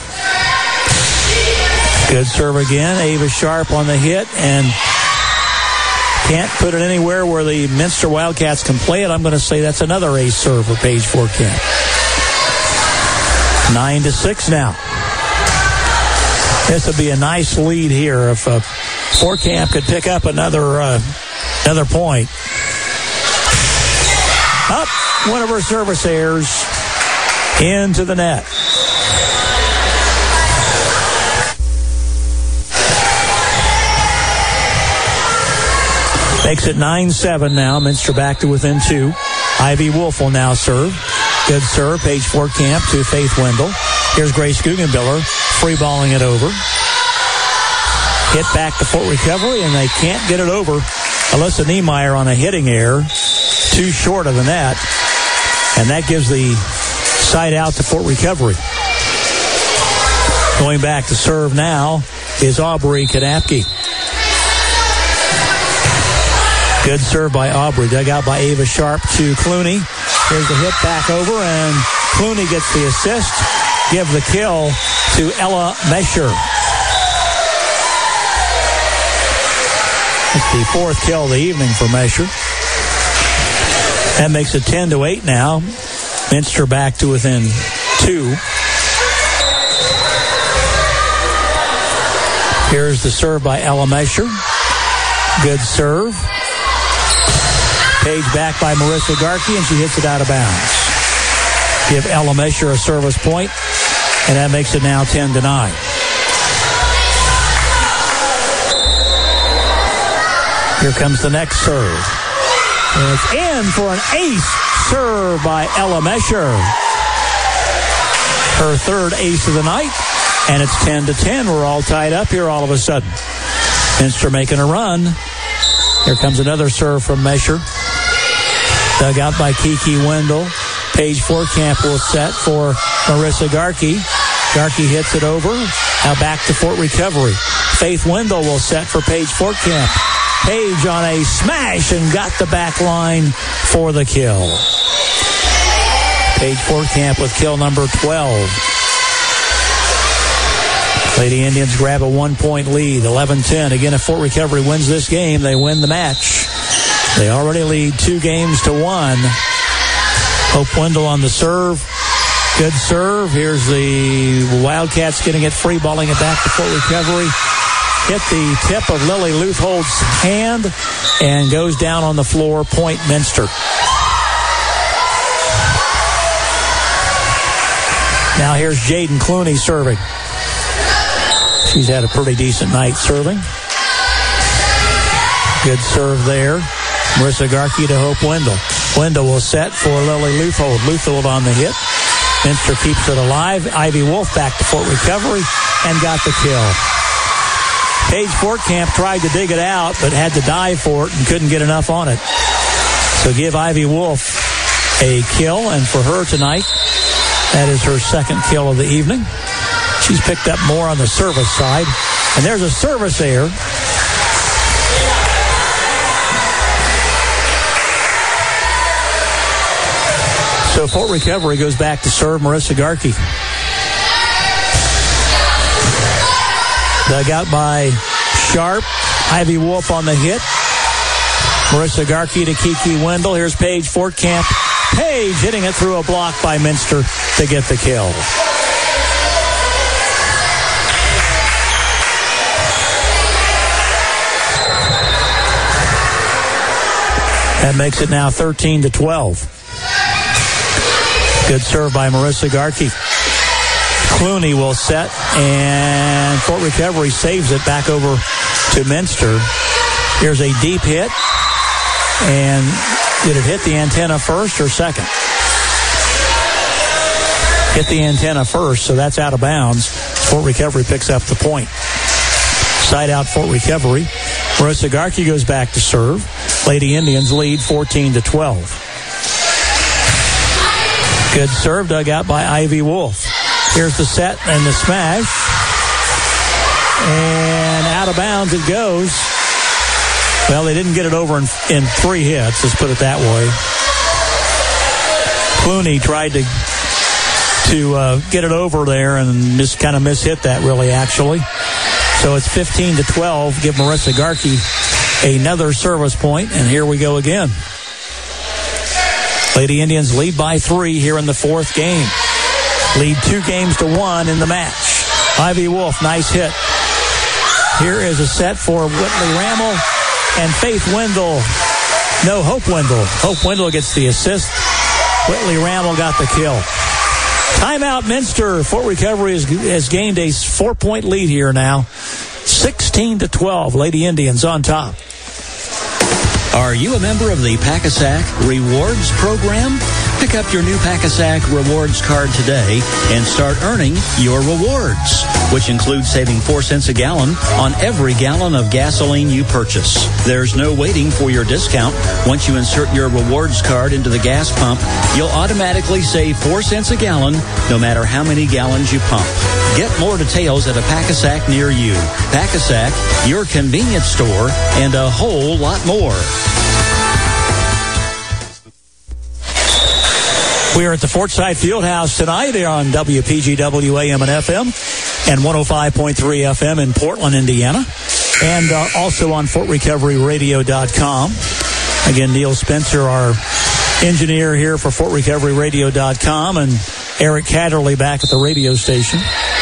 Good serve again. Ava Sharp on the hit and can't put it anywhere where the Minster Wildcats can play it. I'm going to say that's another ace serve for Paige Fortcamp. Nine to six now. This would be a nice lead here if uh, Fortcamp could pick up another uh, another point. Up, one of her service errors into the net. Makes it nine seven now. Minster back to within two. Ivy Wolf will now serve. Good serve. Paige Fortcamp to Faith Wendell. Here's Grace Guggenbiller free balling it over. Hit back to Fort Recovery, and they can't get it over. Alyssa Niemeyer on a hitting error. Too short of the net. And that gives the side out to Fort Recovery. Going back to serve now is Aubrey Kanapke. Good serve by Aubrey. Dug out by Ava Sharp to Clooney. Here's the hit back over, and Clooney gets the assist. Give the kill to Ella Mesher. It's the fourth kill of the evening for Mesher. That makes it ten to eight now. Minster back to within two. Here's the serve by Ella Mesher. Good serve. Page back by Marissa Garkey, and she hits it out of bounds. Give Ella Mesher a service point, and that makes it now ten to nine. Here comes the next serve. And it's in for an ace serve by Ella Mesher. Her third ace of the night. And it's ten to ten. We're all tied up here all of a sudden. Minster making a run. Here comes another serve from Mesher. Dug out by Kiki Wendell. Paige Fortcamp will set for Marissa Garkey. Garkey hits it over. Now back to Fort Recovery. Faith Wendell will set for Paige Fortcamp. Paige on a smash and got the back line for the kill. Paige Fortcamp with kill number twelve. Lady Indians grab a one-point lead, eleven ten. Again, if Fort Recovery wins this game, they win the match. They already lead two games to one. Hope Wendell on the serve. Good serve. Here's the Wildcats getting it free, balling it back to Fort Recovery. Hit the tip of Lily Luthold's hand and goes down on the floor. Point Minster. Now here's Jaden Clooney serving. She's had a pretty decent night serving. Good serve there. Marissa Garkey to Hope Wendell. Wendell will set for Lily Luthold. Luthold on the hit. Minster keeps it alive. Ivy Wolf back to Fort Recovery and got the kill. Paige Fortcamp tried to dig it out, but had to dive for it and couldn't get enough on it. So give Ivy Wolf a kill, and for her tonight, that is her second kill of the evening. She's picked up more on the service side. And there's a service error. So Fort Recovery goes back to serve Marissa Garkey. Dug out by Sharp. Ivy Wolf on the hit. Marissa Garkey to Kiki Wendell. Here's Paige Fortcamp. Paige hitting it through a block by Minster to get the kill. That makes it now thirteen to twelve. Good serve by Marissa Garkey. Clooney will set, and Fort Recovery saves it back over to Minster. Here's a deep hit. And did it hit the antenna first or second? Hit the antenna first, so that's out of bounds. Fort Recovery picks up the point. Side out Fort Recovery. Marissa Garkey goes back to serve. Lady Indians lead fourteen to twelve. Good serve dug out by Ivy Wolf. Here's the set and the smash. And out of bounds it goes. Well, they didn't get it over in, in three hits, let's put it that way. Clooney tried to to uh, get it over there and just kind of mishit that, really, actually. So it's fifteen to twelve. Give Marissa Garkey another service point, and here we go again. Lady Indians lead by three here in the fourth game. Lead two games to one in the match. Ivy Wolf, nice hit. Here is a set for Whitley Rammel and Faith Wendell. No, Hope Wendell. Hope Wendell gets the assist. Whitley Rammel got the kill. Timeout Minster. Fort Recovery has, has gained a four-point lead here now. sixteen to twelve. Lady Indians on top. Are you a member of the Pack-A-Sack Rewards Program? Pick up your new Pack-A-Sack Rewards card today and start earning your rewards, which includes saving four cents a gallon on every gallon of gasoline you purchase. There's no waiting for your discount. Once you insert your rewards card into the gas pump, you'll automatically save four cents a gallon no matter how many gallons you pump. Get more details at a Pack-A-Sack near you. Pack-A-Sack, your convenience store, and a whole lot more. We are at the Fortside Fieldhouse tonight on W P G W A M and F M and one oh five point three F M in Portland, Indiana. and uh, also on Fort Recovery Radio dot com. Again, Neil Spencer, our engineer here for Fort Recovery Radio dot com, and Eric Catterley back at the radio station.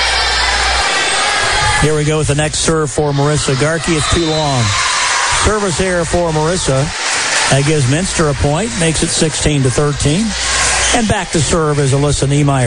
Here we go with the next serve for Marissa Garkey. It's too long. Service error for Marissa. That gives Minster a point, makes it sixteen to thirteen. And back to serve is Alyssa Niemeyer.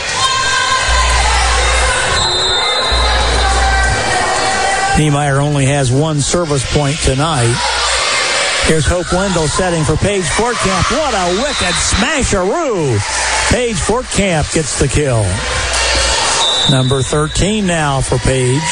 Niemeyer only has one service point tonight. Here's Hope Wendell setting for Paige Fortcamp. What a wicked smasheroo! Paige Fortcamp gets the kill. Number thirteen now for Paige.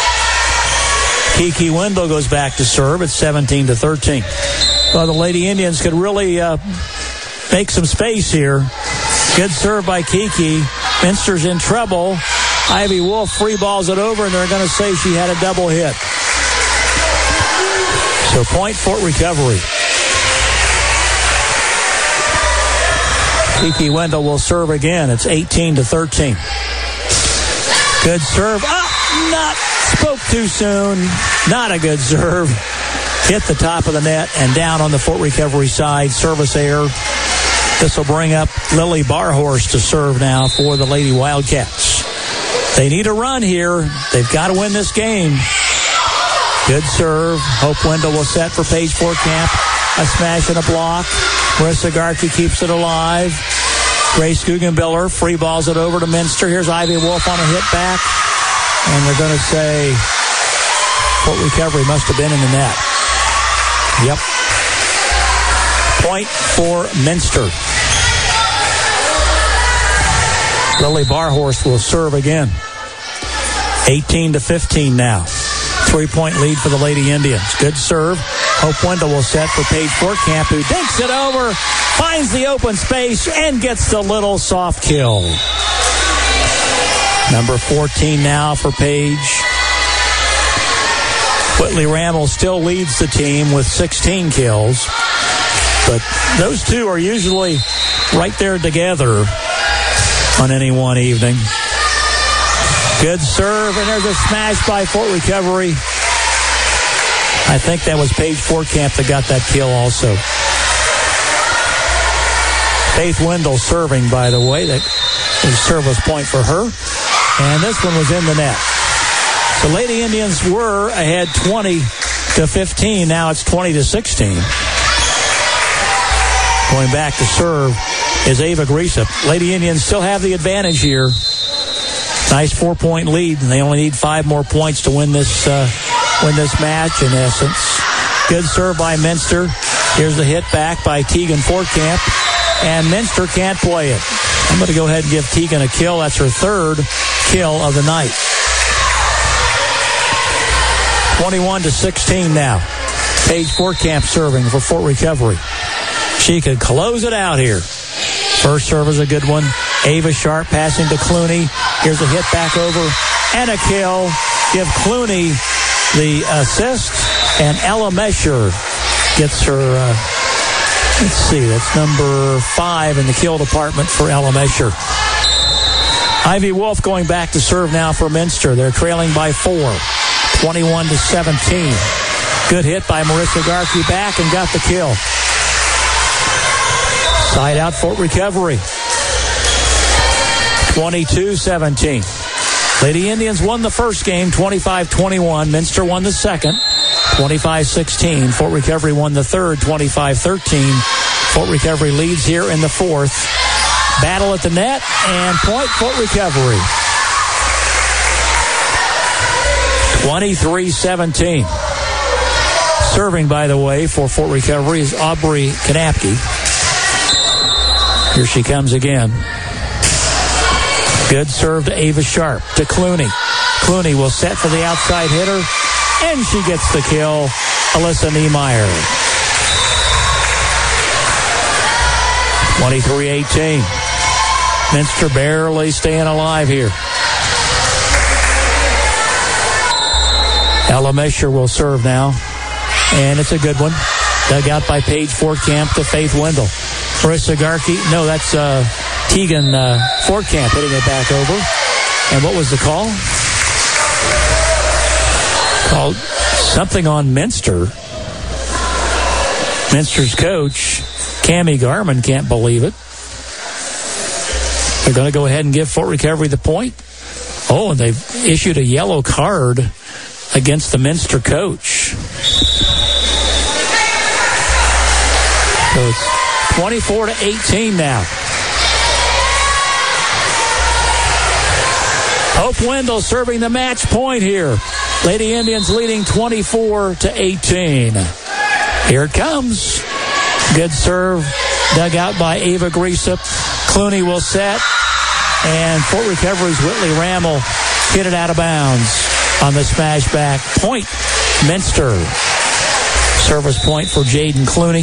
Kiki Wendell goes back to serve at seventeen to thirteen. Well, the Lady Indians could really uh, make some space here. Good serve by Kiki. Minster's in trouble. Ivy Wolf free balls it over, and they're going to say she had a double hit. So point Fort Recovery. Kiki Wendell will serve again. It's eighteen to thirteen. Good serve. Ah, not spoke too soon. Not a good serve. Hit the top of the net and down on the Fort Recovery side. Service error. This will bring up Lily Barhorst to serve now for the Lady Wildcats. They need a run here. They've got to win this game. Good serve. Hope Wendell will set for Paige Fortcamp. A smash and a block. Marissa Garkey keeps it alive. Grace Guggenbiller free balls it over to Minster. Here's Ivy Wolf on a hit back. And they're going to say Fort Recovery must have been in the net. Yep. Point for Minster. Lily Barhorst will serve again. eighteen to fifteen now. Three-point lead for the Lady Indians. Good serve. Hope Wendell will set for Paige Fortcamp, who dinks it over, finds the open space, and gets the little soft kill. Number fourteen now for Paige. Whitley Ramel still leads the team with sixteen kills. But those two are usually right there together on any one evening. Good serve, and there's a smash by Fort Recovery. I think that was Paige Fortcamp that got that kill also. Faith Wendell serving, by the way. That is a service point for her. And this one was in the net. The Lady Indians were ahead twenty to fifteen. Now it's twenty to sixteen. Going back to serve is Ava Griesup. Lady Indians still have the advantage here. Nice four-point lead, and they only need five more points to win this uh, win this match, in essence. Good serve by Minster. Here's the hit back by Tegan Fortcamp, and Minster can't play it. I'm going to go ahead and give Tegan a kill. That's her third kill of the night. twenty-one to sixteen now. Paige Fortcamp serving for Fort Recovery. She could close it out here. First serve is a good one. Ava Sharp passing to Clooney. Here's a hit back over and a kill. Give Clooney the assist, and Ella Mesher gets her, uh, let's see, that's number five in the kill department for Ella Mesher. Ivy Wolf going back to serve now for Minster. They're trailing by four, twenty-one to seventeen. Good hit by Marissa Garkey back and got the kill. Side out Fort Recovery. twenty-two seventeen. Lady Indians won the first game, twenty-five twenty-one. Minster won the second, twenty-five sixteen. Fort Recovery won the third, twenty-five thirteen. Fort Recovery leads here in the fourth. Battle at the net, and point Fort Recovery. twenty-three seventeen. Serving, by the way, for Fort Recovery is Aubrey Kanapke. Here she comes again. Good serve to Ava Sharp, to Clooney. Clooney will set for the outside hitter, and she gets the kill, Alyssa Niemeyer. twenty-three eighteen. Minster barely staying alive here. Ella Mesher will serve now, and it's a good one. Dug out by Paige Fortcamp to Faith Wendell. Marissa Garkey, no, that's uh, Tegan uh, Fortcamp hitting it back over. And what was the call? Called Something on Minster. Minster's coach, Cammie Garman, can't believe it. They're going to go ahead and give Fort Recovery the point. Oh, and they've issued a yellow card against the Minster coach. So it's twenty-four to eighteen now. Hope Wendell serving the match point here. Lady Indians leading twenty-four to eighteen. Here it comes. Good serve. Dug out by Ava Griesep. Clooney will set. And Fort Recovery's Whitley Rammel hit it out of bounds on the smash back. Point, Minster. Service point for Jaden Clooney.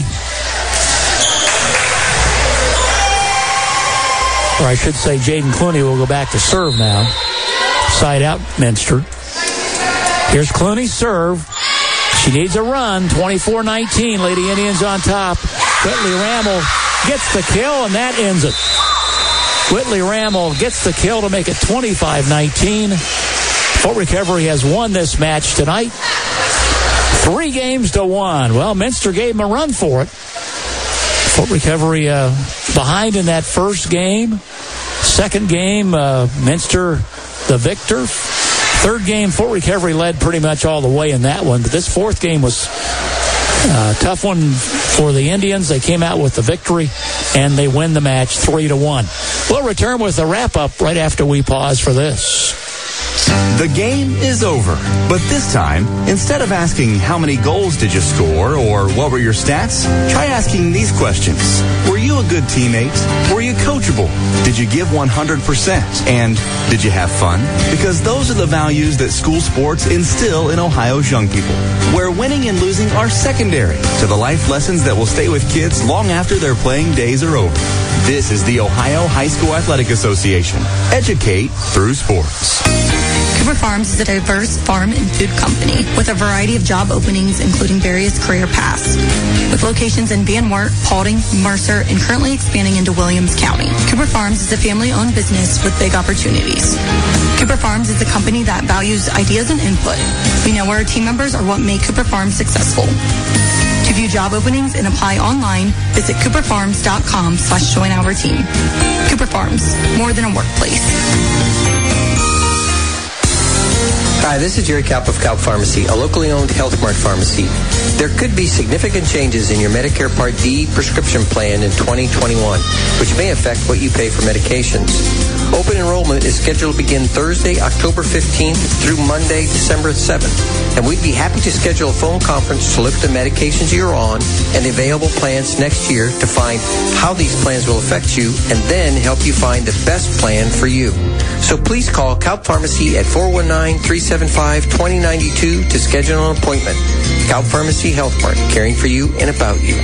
Or I should say Jaden Clooney will go back to serve now. Side out, Minster. Here's Clooney's serve. She needs a run. twenty-four nineteen. Lady Indians on top. Whitley Rammel gets the kill, and that ends it. Whitley Rammel gets the kill to make it twenty-five nineteen. Fort Recovery has won this match tonight. Three games to one. Well, Minster gave them a run for it. Fort Recovery uh, behind in that first game. Second game, uh, Minster the victor. Third game, Fort Recovery led pretty much all the way in that one. But this fourth game was a tough one for the Indians. They came out with the victory, and they win the match three to one. We'll return with the wrap-up right after we pause for this. The game is over, but this time, instead of asking how many goals did you score or what were your stats, try asking these questions. Were you a good teammate? Were you coachable? Did you give one hundred percent? And did you have fun? Because those are the values that school sports instill in Ohio's young people, where winning and losing are secondary to the life lessons that will stay with kids long after their playing days are over. This is the Ohio High School Athletic Association. Educate through sports. Cooper Farms is a diverse farm and food company with a variety of job openings, including various career paths. With locations in Van Wert, Paulding, Mercer, and currently expanding into Williams County. Cooper Farms is a family-owned business with big opportunities. Cooper Farms is a company that values ideas and input. We know our team members are what make Cooper Farms successful. To view job openings and apply online, visit cooperfarms.com slash join our team. Cooper Farms, more than a workplace. Hi, this is Jerry Kaup of Kaup Pharmacy, a locally owned Health Mart pharmacy. There could be significant changes in your Medicare Part D prescription plan in twenty twenty-one, which may affect what you pay for medications. Open enrollment is scheduled to begin Thursday, October fifteenth through Monday, December seventh. And we'd be happy to schedule a phone conference to look at the medications you're on and the available plans next year to find how these plans will affect you and then help you find the best plan for you. So please call Kaup Pharmacy at four one nine, three seven five, two zero nine two to schedule an appointment. Kaup Pharmacy Health Mart, caring for you and about you.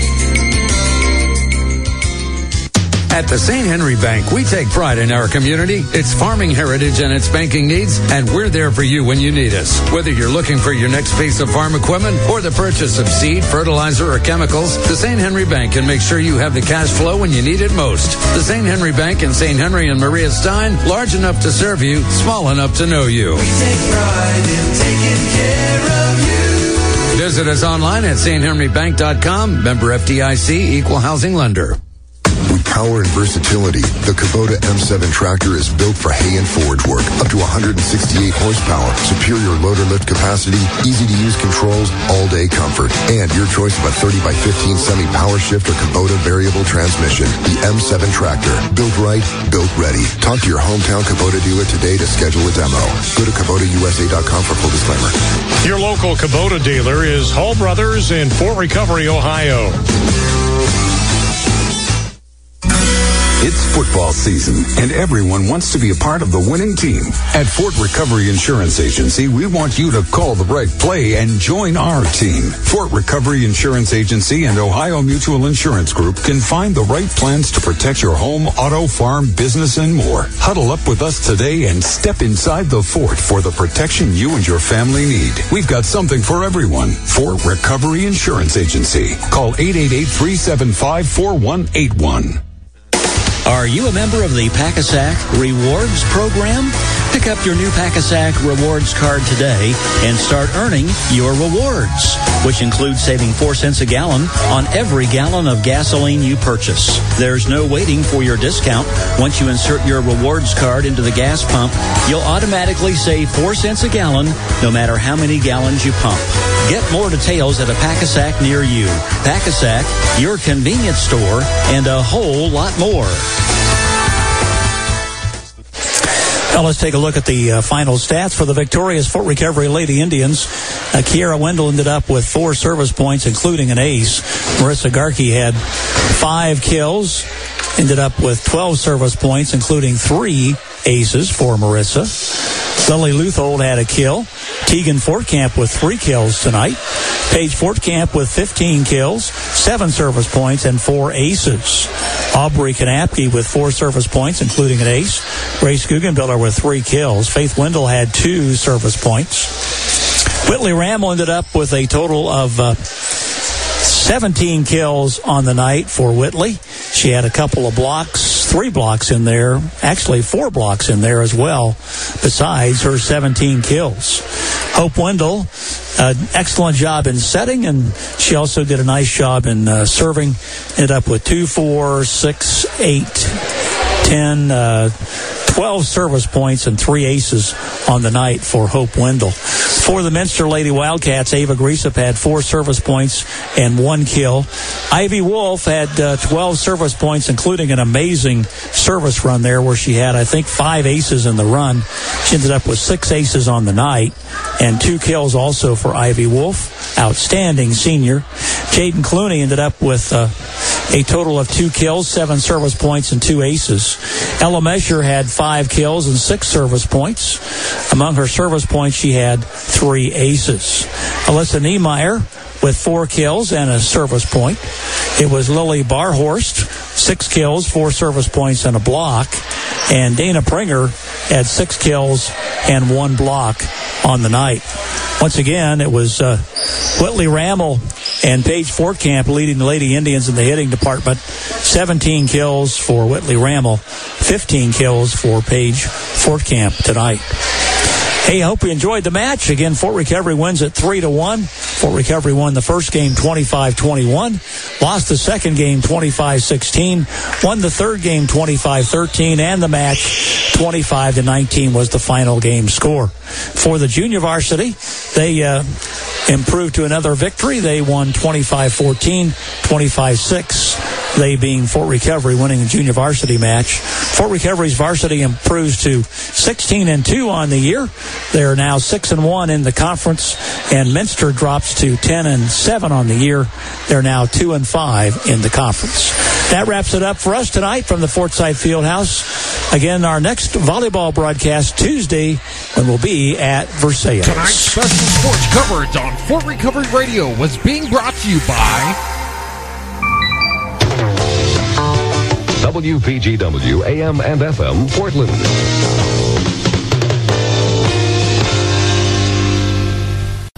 At the Saint Henry Bank, we take pride in our community, its farming heritage, and its banking needs, and we're there for you when you need us. Whether you're looking for your next piece of farm equipment or the purchase of seed, fertilizer, or chemicals, the Saint Henry Bank can make sure you have the cash flow when you need it most. The Saint Henry Bank in Saint Henry and Maria Stein, large enough to serve you, small enough to know you. We take pride in taking care of you. Visit us online at saint henry bank dot com, member F D I C, equal housing lender. With power and versatility, the Kubota M seven tractor is built for hay and forage work. Up to one hundred sixty-eight horsepower, superior loader lift capacity, easy-to-use controls, all-day comfort, and your choice of a thirty by fifteen semi-power shift or Kubota variable transmission. The M seven tractor, built right, built ready. Talk to your hometown Kubota dealer today to schedule a demo. Go to Kubota U S A dot com for full disclaimer. Your local Kubota dealer is Hall Brothers in Fort Recovery, Ohio. It's football season, and everyone wants to be a part of the winning team. At Fort Recovery Insurance Agency, we want you to call the right play and join our team. Fort Recovery Insurance Agency and Ohio Mutual Insurance Group can find the right plans to protect your home, auto, farm, business, and more. Huddle up with us today and step inside the fort for the protection you and your family need. We've got something for everyone. Fort Recovery Insurance Agency. Call eight eight eight, three seven five, four one eight one. Are you a member of the Pack-A-Sack Rewards program? Pick up your new Pack-A-Sack rewards card today and start earning your rewards, which includes saving four cents a gallon on every gallon of gasoline you purchase. There's no waiting for your discount. Once you insert your rewards card into the gas pump, you'll automatically save four cents a gallon no matter how many gallons you pump. Get more details at a Pack-A-Sack near you. Pack-A-Sack, your convenience store, and a whole lot more. Well, let's take a look at the uh, final stats for the victorious Fort Recovery Lady Indians. Uh, Kiara Wendell ended up with four service points, including an ace. Marissa Garkey had five kills, ended up with twelve service points, including three aces for Marissa. Lily Luthold had a kill. Tegan Fortcamp with three kills tonight. Paige Fortcamp with fifteen kills, seven service points, and four aces. Aubrey Kanapke with four service points, including an ace. Grace Guggenbiller with three kills. Faith Wendell had two service points. Whitley Rammel ended up with a total of uh, seventeen kills on the night for Whitley. She had a couple of blocks, three blocks in there, actually four blocks in there as well, besides her seventeen kills. Hope Wendell, an excellent job in setting, and she also did a nice job in uh, serving. Ended up with two, four, six, eight, ten, uh, twelve service points and three aces on the night for Hope Wendell. For the Minster Lady Wildcats, Ava Griesop had four service points and one kill. Ivy Wolf had uh, twelve service points, including an amazing service run there where she had, I think, five aces in the run. She ended up with six aces on the night and two kills also for Ivy Wolf. Outstanding senior. Jaden Clooney ended up with uh, a total of two kills, seven service points, and two aces. Ella Mesher had five kills and six service points. Among her service points, she had three aces. Alyssa Niemeyer with four kills and a service point. It was Lily Barhorst, six kills, four service points, and a block. And Dana Pringer had six kills and one block on the night. Once again, it was uh, Whitley Rammel and Paige Fortcamp leading the Lady Indians in the hitting department. seventeen kills for Whitley Rammel, fifteen kills for Paige Fortcamp tonight. Hey, I hope you enjoyed the match. Again, Fort Recovery wins at three to one. Fort Recovery won the first game twenty-five twenty-one, lost the second game twenty-five sixteen, won the third game twenty-five thirteen, and the match twenty-five to nineteen was the final game score. For the junior varsity, they uh, improved to another victory. They won twenty-five fourteen, twenty-five six. They being Fort Recovery winning the junior varsity match. Fort Recovery's varsity improves to sixteen and two on the year. They're now six and one in the conference, and Minster drops to ten and seven on the year. They're now two and five in the conference. That wraps it up for us tonight from the Fortside Fieldhouse. Again, our next volleyball broadcast Tuesday, when we'll be at Versailles. Tonight's special sports coverage on Fort Recovery Radio was being brought to you by W P G W A M and F M Portland.